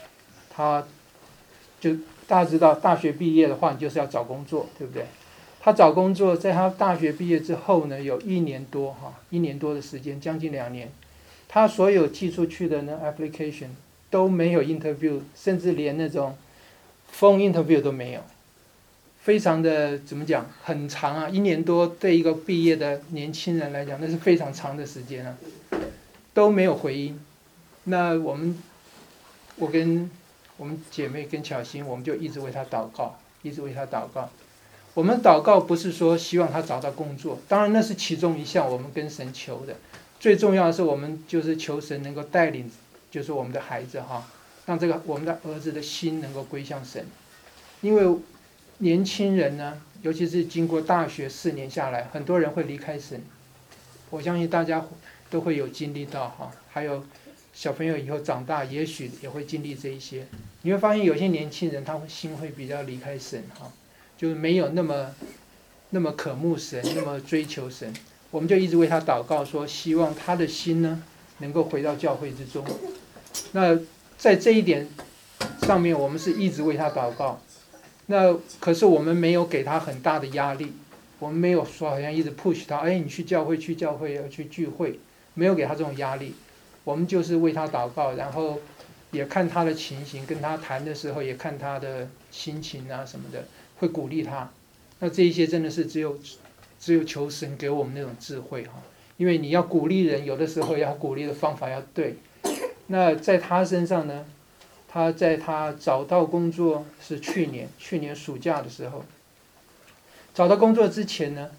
大家知道，大学毕业的话，你就是要找工作，对不对？他找工作，在他大学毕业之后呢，有1年多1年多的时间，将近2年，他所有寄出去的呢 application 都没有 interview， 甚至连那种 phone interview 都没有，非常的怎么讲，很长啊，1年多对一个毕业的年轻人来讲，那是非常长的时间啊，都没有回音。那我跟我们姐妹跟巧心，我们就一直为他祷告，一直为他祷告。我们祷告不是说希望他找到工作，当然那是其中一项我们跟神求的。最重要的是我们就是求神能够带领，就是我们的孩子哈，让这个我们的儿子的心能够归向神。因为年轻人呢，尤其是经过大学4年下来，很多人会离开神。我相信大家都会有经历到哈，还有小朋友以后长大，也许也会经历这一些。你会发现有些年轻人他心会比较离开神哈，就是没有那么渴慕神，那么追求神。我们就一直为他祷告，说希望他的心呢能够回到教会之中。那在这一点上面，我们是一直为他祷告。那可是我们没有给他很大的压力，我们没有说好像一直 push 他，哎，你去教会要去聚会，没有给他这种压力。我们就是为他祷告，然后也看他的情形，跟他谈的时候也看他的心情啊什么的，会鼓励他。那这一些真的是只有求神给我们那种智慧哈，因为你要鼓励人，有的时候要鼓励的方法要对。那在他身上呢，他找到工作是去年暑假的时候，找到工作之前呢，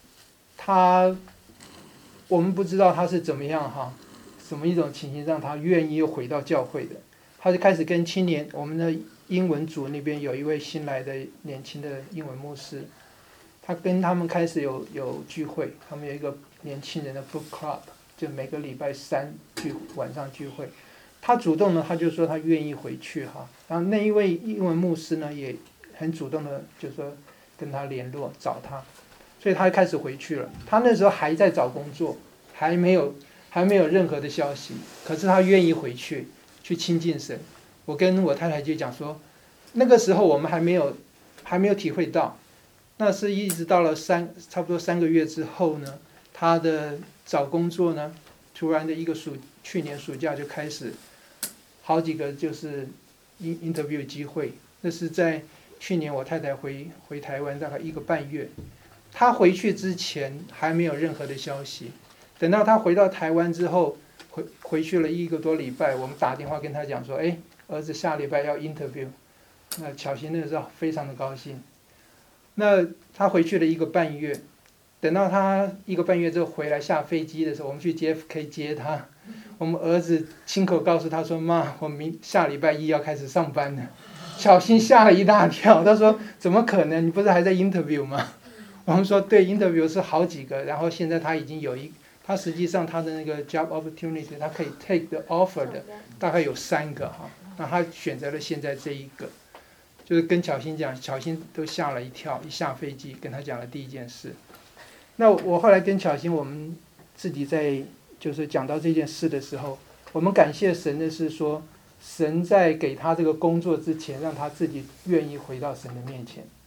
我们不知道他是怎么样哈，什么一种情形让他愿意又回到教会的。他就开始跟青年，我们的英文组那边有一位新来的年轻的英文牧师，他跟他们开始有聚会，他们有一个年轻人的 book club， 就每个礼拜3晚上聚会。他主动呢，他就说他愿意回去哈，然后那一位英文牧师呢也很主动的，就说跟他联络找他，所以他开始回去了。他那时候还在找工作，还没有任何的消息，可是他愿意回去亲近神。我跟我太太就讲说，那个时候我们还没有体会到，那是一直到了差不多3个月之后呢，他的找工作呢，突然的去年暑假就开始好几个就是 interview 机会。那是在去年我太太回台湾大概1个半月，他回去之前还没有任何的消息，等到他回到台湾之后，回去了1个多礼拜，我们打电话跟他讲说，哎，儿子下礼拜要 interview。那巧心那时候非常的高兴。那他回去了1个半月，等到他1个半月之后回来下飞机的时候，我们去 JFK 接他，我们儿子亲口告诉他说，妈，我下礼拜1要开始上班了。巧心吓了一大跳，他说怎么可能，你不是还在 interview 吗？我们说对， interview 是好几个，然后现在他已经他实际上他的那个 job opportunity， 他可以 take the offer 的大概有3个哈，那他选择了现在这一个，就是跟巧心讲，巧心都吓了一跳，一下飞机跟他讲了第一件事。那我后来跟巧心，我们自己在就是讲到这件事的时候，我们感谢神的是说，神在给他这个工作之前，让他自己愿意回到神的面前。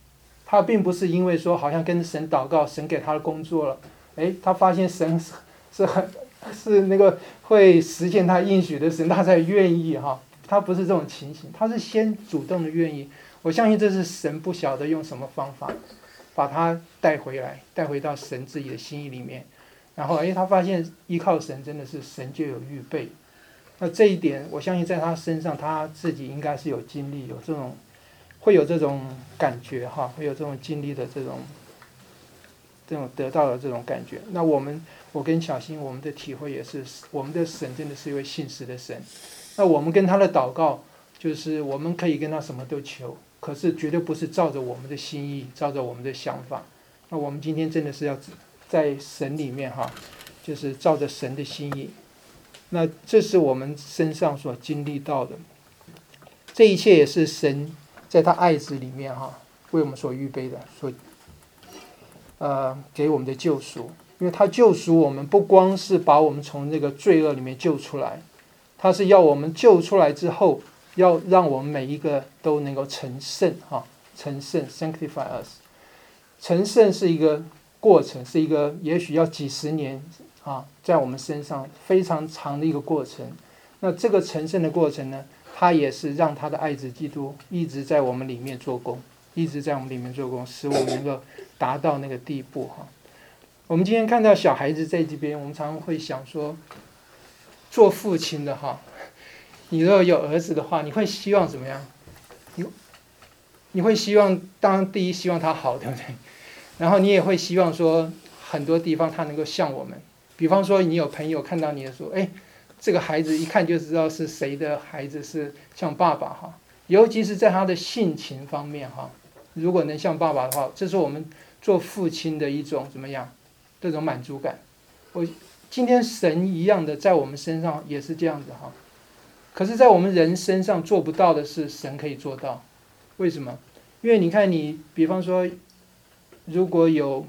他并不是因为说好像跟神祷告，神给他的工作了，他发现神是那个会实现他应许的神，他才愿意哈。他不是这种情形，他是先主动的愿意。我相信这是神不晓得用什么方法把他带回来，带回到神自己的心意里面。然后他发现依靠神真的是神就有预备。那这一点我相信在他身上他自己应该是有经历，会有这种感觉哈，会有这种经历的这种得到的这种感觉。那我跟小新我们的体会也是，我们的神真的是一位信实的神。那我们跟他的祷告就是我们可以跟他什么都求，可是绝对不是照着我们的心意，照着我们的想法。那我们今天真的是要在神里面哈，就是照着神的心意。那这是我们身上所经历到的，这一切也是神在他爱子里面哈为我们所预备的，给我们的救赎。因为他救赎我们不光是把我们从那个罪恶里面救出来，他是要我们救出来之后，要让我们每一个都能够成圣哈，成圣 sanctify us。成圣是一个过程，是一个也许要几十年在我们身上非常长的一个过程。那这个成圣的过程呢，他也是让他的爱子基督一直在我们里面做工，一直在我们里面做工，使我们能够达到那个地步哈。我们今天看到小孩子在这边，我们常常会想说，做父亲的哈，你如果有儿子的话，你会希望怎么样？你会希望，当然第一希望他好，对不对？然后你也会希望说，很多地方他能够像我们。比方说，你有朋友看到你说，这个孩子一看就知道是谁的孩子，是像爸爸哈。尤其是在他的性情方面哈，如果能像爸爸的话，这是我们做父亲的一种怎么样？这种满足感。今天神一样的在我们身上也是这样子哈。可是在我们人身上做不到的是神可以做到。为什么？因为你看你比方说如果有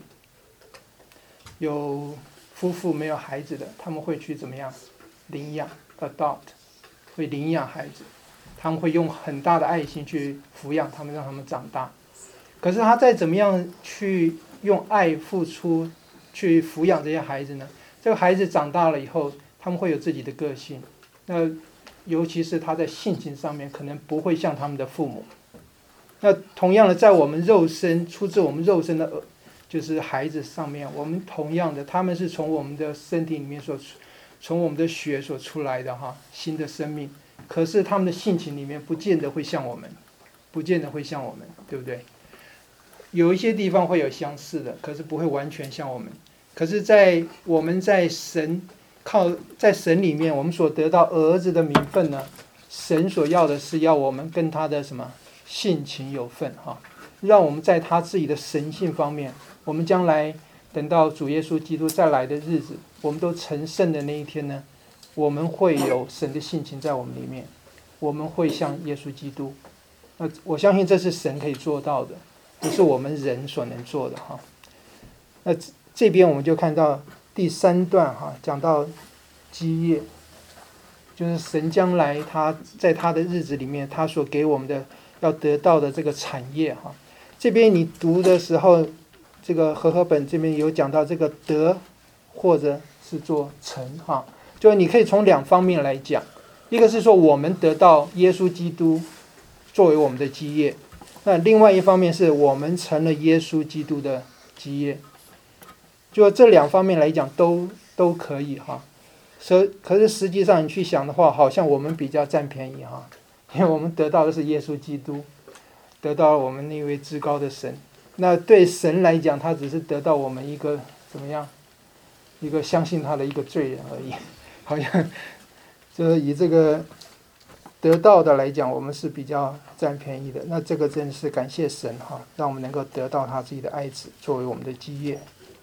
夫妇没有孩子的，他们会去怎么样领养 adopt， 会领养孩子，他们会用很大的爱心去抚养他们，让他们长大。可是他再怎么样去用爱付出去抚养这些孩子呢，这个孩子长大了以后他们会有自己的个性，那尤其是他在性情上面可能不会像他们的父母。那同样的在我们肉身出自我们肉身的就是孩子上面，我们同样的他们是从我们的身体里面从我们的血所出来的哈，新的生命，可是他们的性情里面不见得会像我们，对不对？有一些地方会有相似的，可是不会完全像我们。可是我们在神里面，我们所得到儿子的名分呢，神所要的是要我们跟他的什么性情有份哈，让我们在他自己的神性方面，我们将来等到主耶稣基督再来的日子，我们都成圣的那一天呢，我们会有神的性情在我们里面，我们会像耶稣基督。那我相信这是神可以做到的，不是我们人所能做的哈。那这边我们就看到第3段哈，讲到基业，就是神将来他在他的日子里面，他所给我们的要得到的这个产业哈。这边你读的时候，这个和本这边有讲到这个得或者是做成哈，就是你可以从2方面来讲，一个是说我们得到耶稣基督作为我们的基业，那另外一方面是我们成了耶稣基督的基业，就这2方面来讲都可以哈。可是实际上你去想的话，好像我们比较占便宜哈，因为我们得到的是耶稣基督，得到了我们那位至高的神。那对神来讲，他只是得到我们一个怎么样，一个相信他的一个罪人而已，好像就是以这个得到的来讲，我们是比较占便宜的。那这个真是感谢神哈，让我们能够得到他自己的爱子作为我们的基业。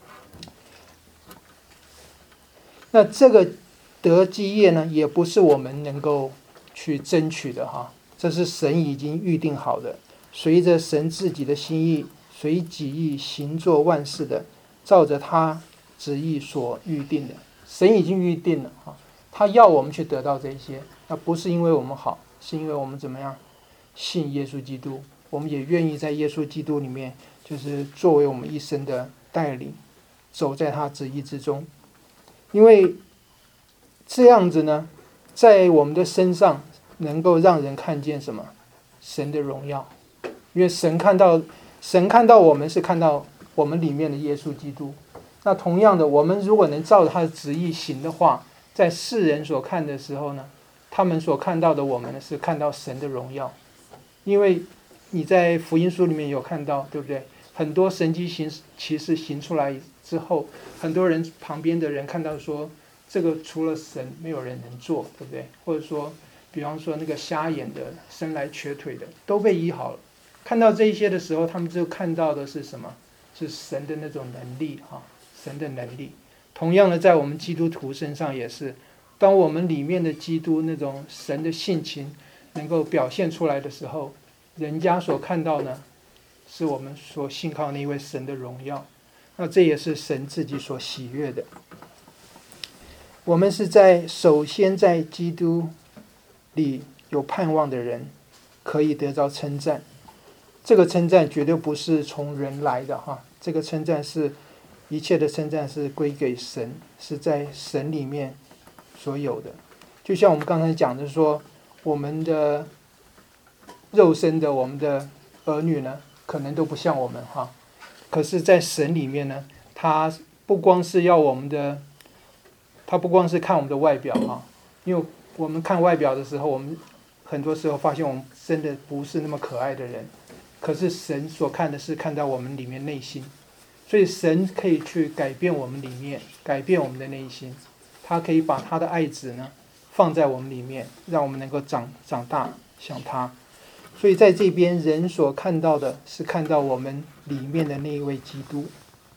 那这个得基业呢，也不是我们能够去争取的哈，这是神已经预定好的，随着神自己的心意，随己意行做万事的，照着他旨意所预定的，神已经预定了哈，他要我们去得到这些，那不是因为我们好，是因为我们怎么样信耶稣基督，我们也愿意在耶稣基督里面就是作为我们一生的带领，走在他旨意之中。因为这样子呢，在我们的身上能够让人看见什么？神的荣耀。因为神看到我们是看到我们里面的耶稣基督。那同样的，我们如果能照着他的旨意行的话，在世人所看的时候呢，他们所看到的我们呢，是看到神的荣耀。因为你在福音书里面有看到，对不对？很多神迹奇事行出来之后，很多人旁边的人看到说，这个除了神没有人能做，对不对？或者说比方说那个瞎眼的、生来瘸腿的都被医好了。看到这一些的时候，他们就看到的是什么？是神的那种能力哈，神的能力。同样的，在我们基督徒身上也是，当我们里面的基督那种神的性情能够表现出来的时候，人家所看到呢，是我们所信靠那一位神的荣耀。那这也是神自己所喜悦的。我们是首先在基督里有盼望的人，可以得到称赞。这个称赞绝对不是从人来的哈，这个称赞是一切的称赞是归给神，是在神里面所有的。就像我们刚才讲的说，我们的肉身的我们的儿女呢，可能都不像我们哈，可是在神里面呢，他不光是看我们的外表哈，因为我们看外表的时候，我们很多时候发现我们真的不是那么可爱的人，可是神所看的是看到我们里面内心，所以神可以去改变我们里面，改变我们的内心，他可以把他的爱子呢放在我们里面，让我们能够长大像他。所以在这边人所看到的是看到我们里面的那一位基督。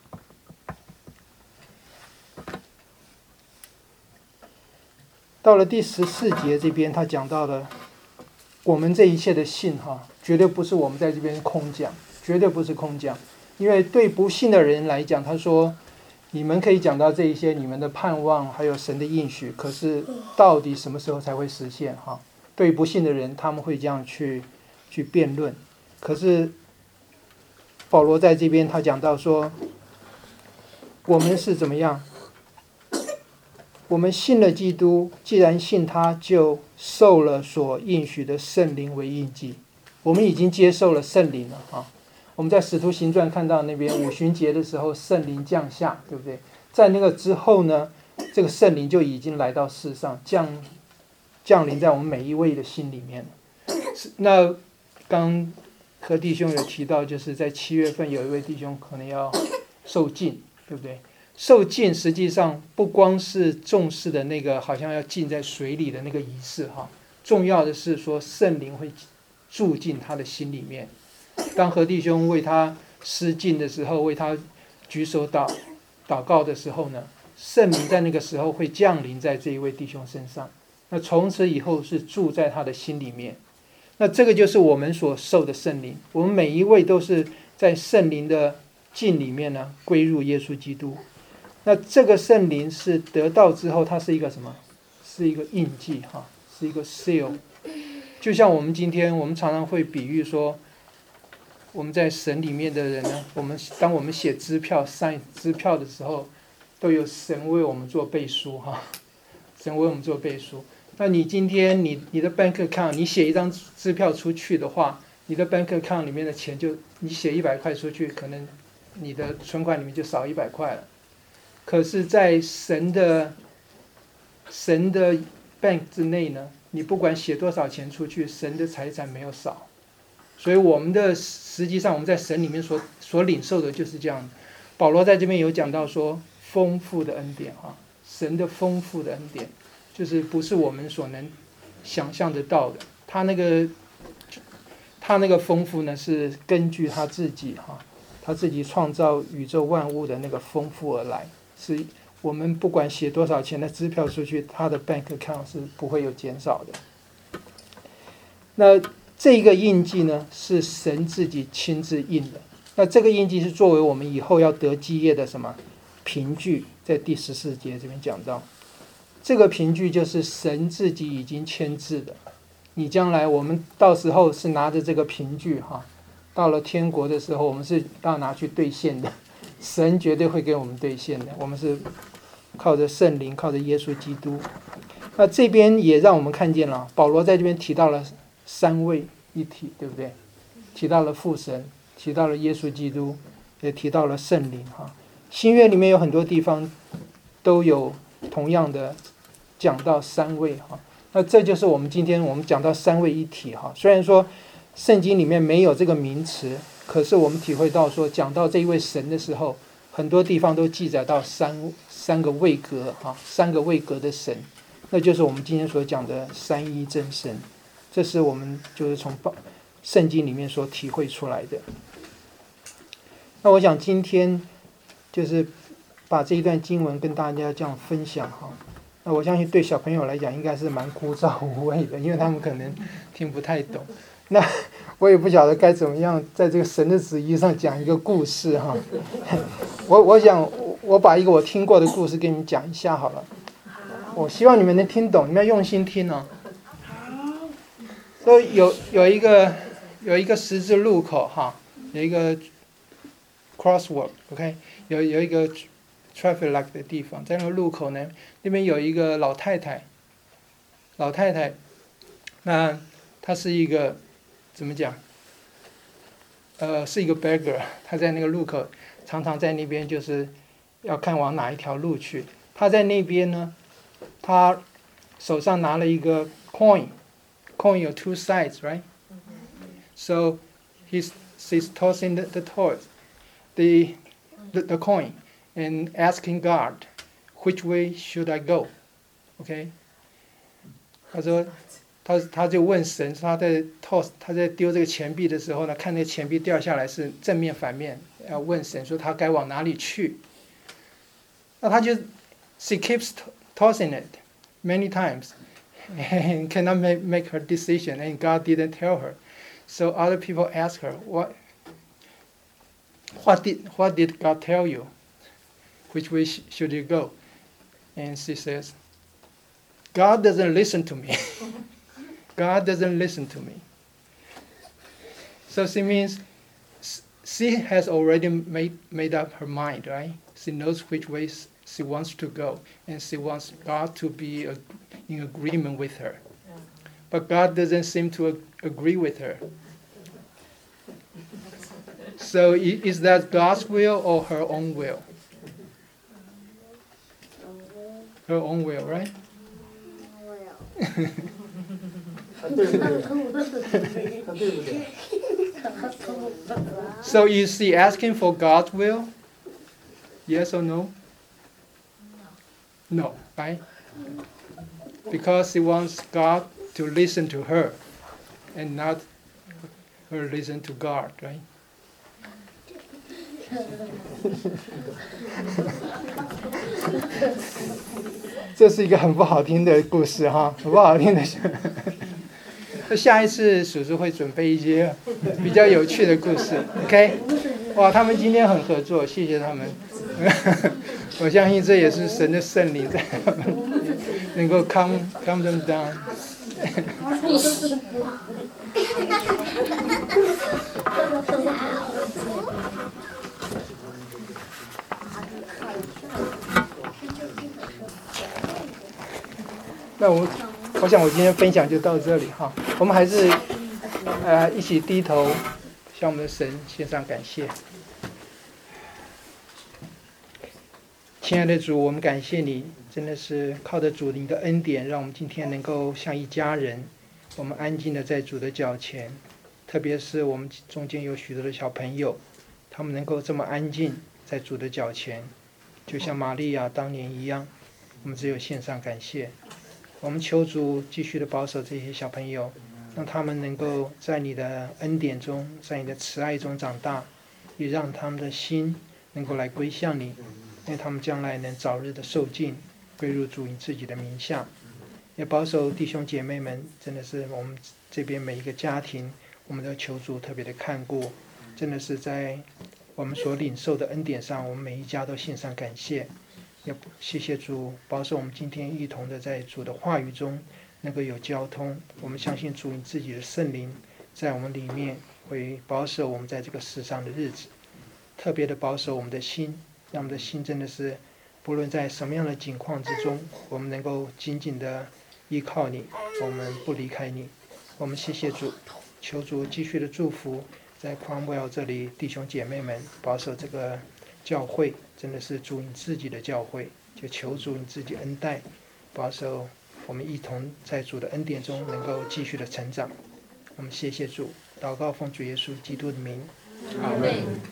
到了第14节这边，他讲到了我们这一切的信哈，绝对不是我们在这边空讲，绝对不是空讲。因为对不信的人来讲，他说你们可以讲到这一些你们的盼望还有神的应许，可是到底什么时候才会实现哈？对不信的人他们会这样去辩论。可是保罗在这边他讲到说，我们是怎么样？我们信了基督，既然信他，就受了所应许的圣灵为印记。我们已经接受了圣灵了啊！我们在使徒行传看到那边五旬节的时候，圣灵降下，对不对？在那个之后呢，这个圣灵就已经来到世上，降临在我们每一位的心里面了。那刚和弟兄有提到，就是在7月份有一位弟兄可能要受浸，对不对？受浸实际上不光是重视的那个好像要浸在水里的那个仪式哈，重要的是说圣灵会住进他的心里面。当何弟兄为他施浸的时候，为他举手祷告的时候呢，圣灵在那个时候会降临在这一位弟兄身上，那从此以后是住在他的心里面。那这个就是我们所受的圣灵，我们每一位都是在圣灵的浸里面呢归入耶稣基督。那这个圣灵是得到之后，它是一个什么？是一个印记哈，是一个 seal。就像我们今天，我们常常会比喻说，我们在神里面的人呢，当我们写支票、sign支票的时候，都有神为我们做背书哈，神为我们做背书。那你今天你的 bank account， 你写一张支票出去的话，你的 bank account 里面的钱你写100块出去，可能你的存款里面就少100块了。可是在神的 bank 之内呢，你不管写多少钱出去，神的财产没有少。所以实际上我们在神里面所领受的就是这样。保罗在这边有讲到说丰富的恩典哈，神的丰富的恩典就是不是我们所能想象得到的。他那个丰富呢，是根据他自己哈，他自己创造宇宙万物的那个丰富而来。是我们不管写多少钱的支票出去，他的 bank account 是不会有减少的。那这个印记呢，是神自己亲自印的。那这个印记是作为我们以后要得基业的什么凭据，在第14节这边讲到，这个凭据就是神自己已经签字的。你将来我们到时候是拿着这个凭据哈， 到了天国的时候，我们是要拿去兑现的，神绝对会给我们兑现的。我们是靠着圣灵，靠着耶稣基督。那这边也让我们看见了，保罗在这边提到了三位一体，对不对？提到了父神，提到了耶稣基督，也提到了圣灵哈。新约里面有很多地方都有同样的讲到三位哈。那这就是我们今天我们讲到三位一体哈。虽然说圣经里面没有这个名词，可是我们体会到说，讲到这一位神的时候，很多地方都记载到三个位格哈，三个位格的神，那就是我们今天所讲的三一真神。这是我们就是从圣经里面所体会出来的。那我想今天就是把这一段经文跟大家这样分享哈。那我相信对小朋友来讲应该是蛮枯燥无味的，因为他们可能听不太懂。那我也不晓得该怎么样在这个神的旨意上讲一个故事哈。我想我把一个我听过的故事给你们讲一下好了。我希望你们能听懂，你们要用心听哦。所以有一个十字路口哈，有一个 crosswalk OK， 有一个 traffic light 的地方，在那个路口呢，那边有一个老太太，那她是一个怎么讲？是一个 beggar， 她在那个路口常常在那边就是要看往哪一条路去。她在那边呢，她手上拿了一个 coin 有 two sides right， so she's tossing the toys the coin and asking God which way should I go OK， 他说他就问神，他在丢这个钱币的时候呢，看那个钱币掉下来是正面反面，要问神说他该往哪里去。那他就 she keeps tossing it many times and cannot make her decision, and God didn't tell her. So other people ask her, what did God tell you? Which way should you go? And she says, God doesn't listen to me. God doesn't listen to me. So she means she has already made up her mind, right? She knows which way she wants to go, and she wants God to be in agreement with her. But God doesn't seem to agree with her. So is that God's will or her own will? Her own will, right? So is she asking for God's will? Yes or no? No, right? Because she wants God to listen to her and not her listen to God, right? 这是一个很不好听的故事哈，很不好听的。下一次叔叔会准备一些比较有趣的故事 ，OK？ 哇，他们今天很合作，谢谢他们。我相信这也是神的圣灵在他们能够 calm them down。那我想我今天分享就到这里哈。我们还是一起低头向我们的神献上感谢。亲爱的主，我们感谢你，真的是靠着主你的恩典，让我们今天能够像一家人，我们安静的在主的脚前。特别是我们中间有许多的小朋友，他们能够这么安静在主的脚前，就像玛利亚当年一样，我们只有献上感谢。我们求主继续的保守这些小朋友，让他们能够在你的恩典中，在你的慈爱中长大，也让他们的心能够来归向你，因为他们将来能早日的受尽，归入主你自己的名下。也保守弟兄姐妹们，真的是我们这边每一个家庭，我们都求主特别的看顾，真的是在我们所领受的恩典上，我们每一家都献上感谢。也谢谢主保守我们今天一同的在主的话语中能够有交通。我们相信主你自己的圣灵在我们里面会保守我们在这个世上的日子，特别的保守我们的心，让我们的心真的是不论在什么样的境况之中，我们能够紧紧的依靠你，我们不离开你。我们谢谢主，求主继续的祝福在Cromwell这里弟兄姐妹们，保守这个教会，真的是主你自己的教会，就求主你自己恩待，保守我们一同在主的恩典中能够继续的成长。我们谢谢主，祷告奉主耶稣基督的名，阿们。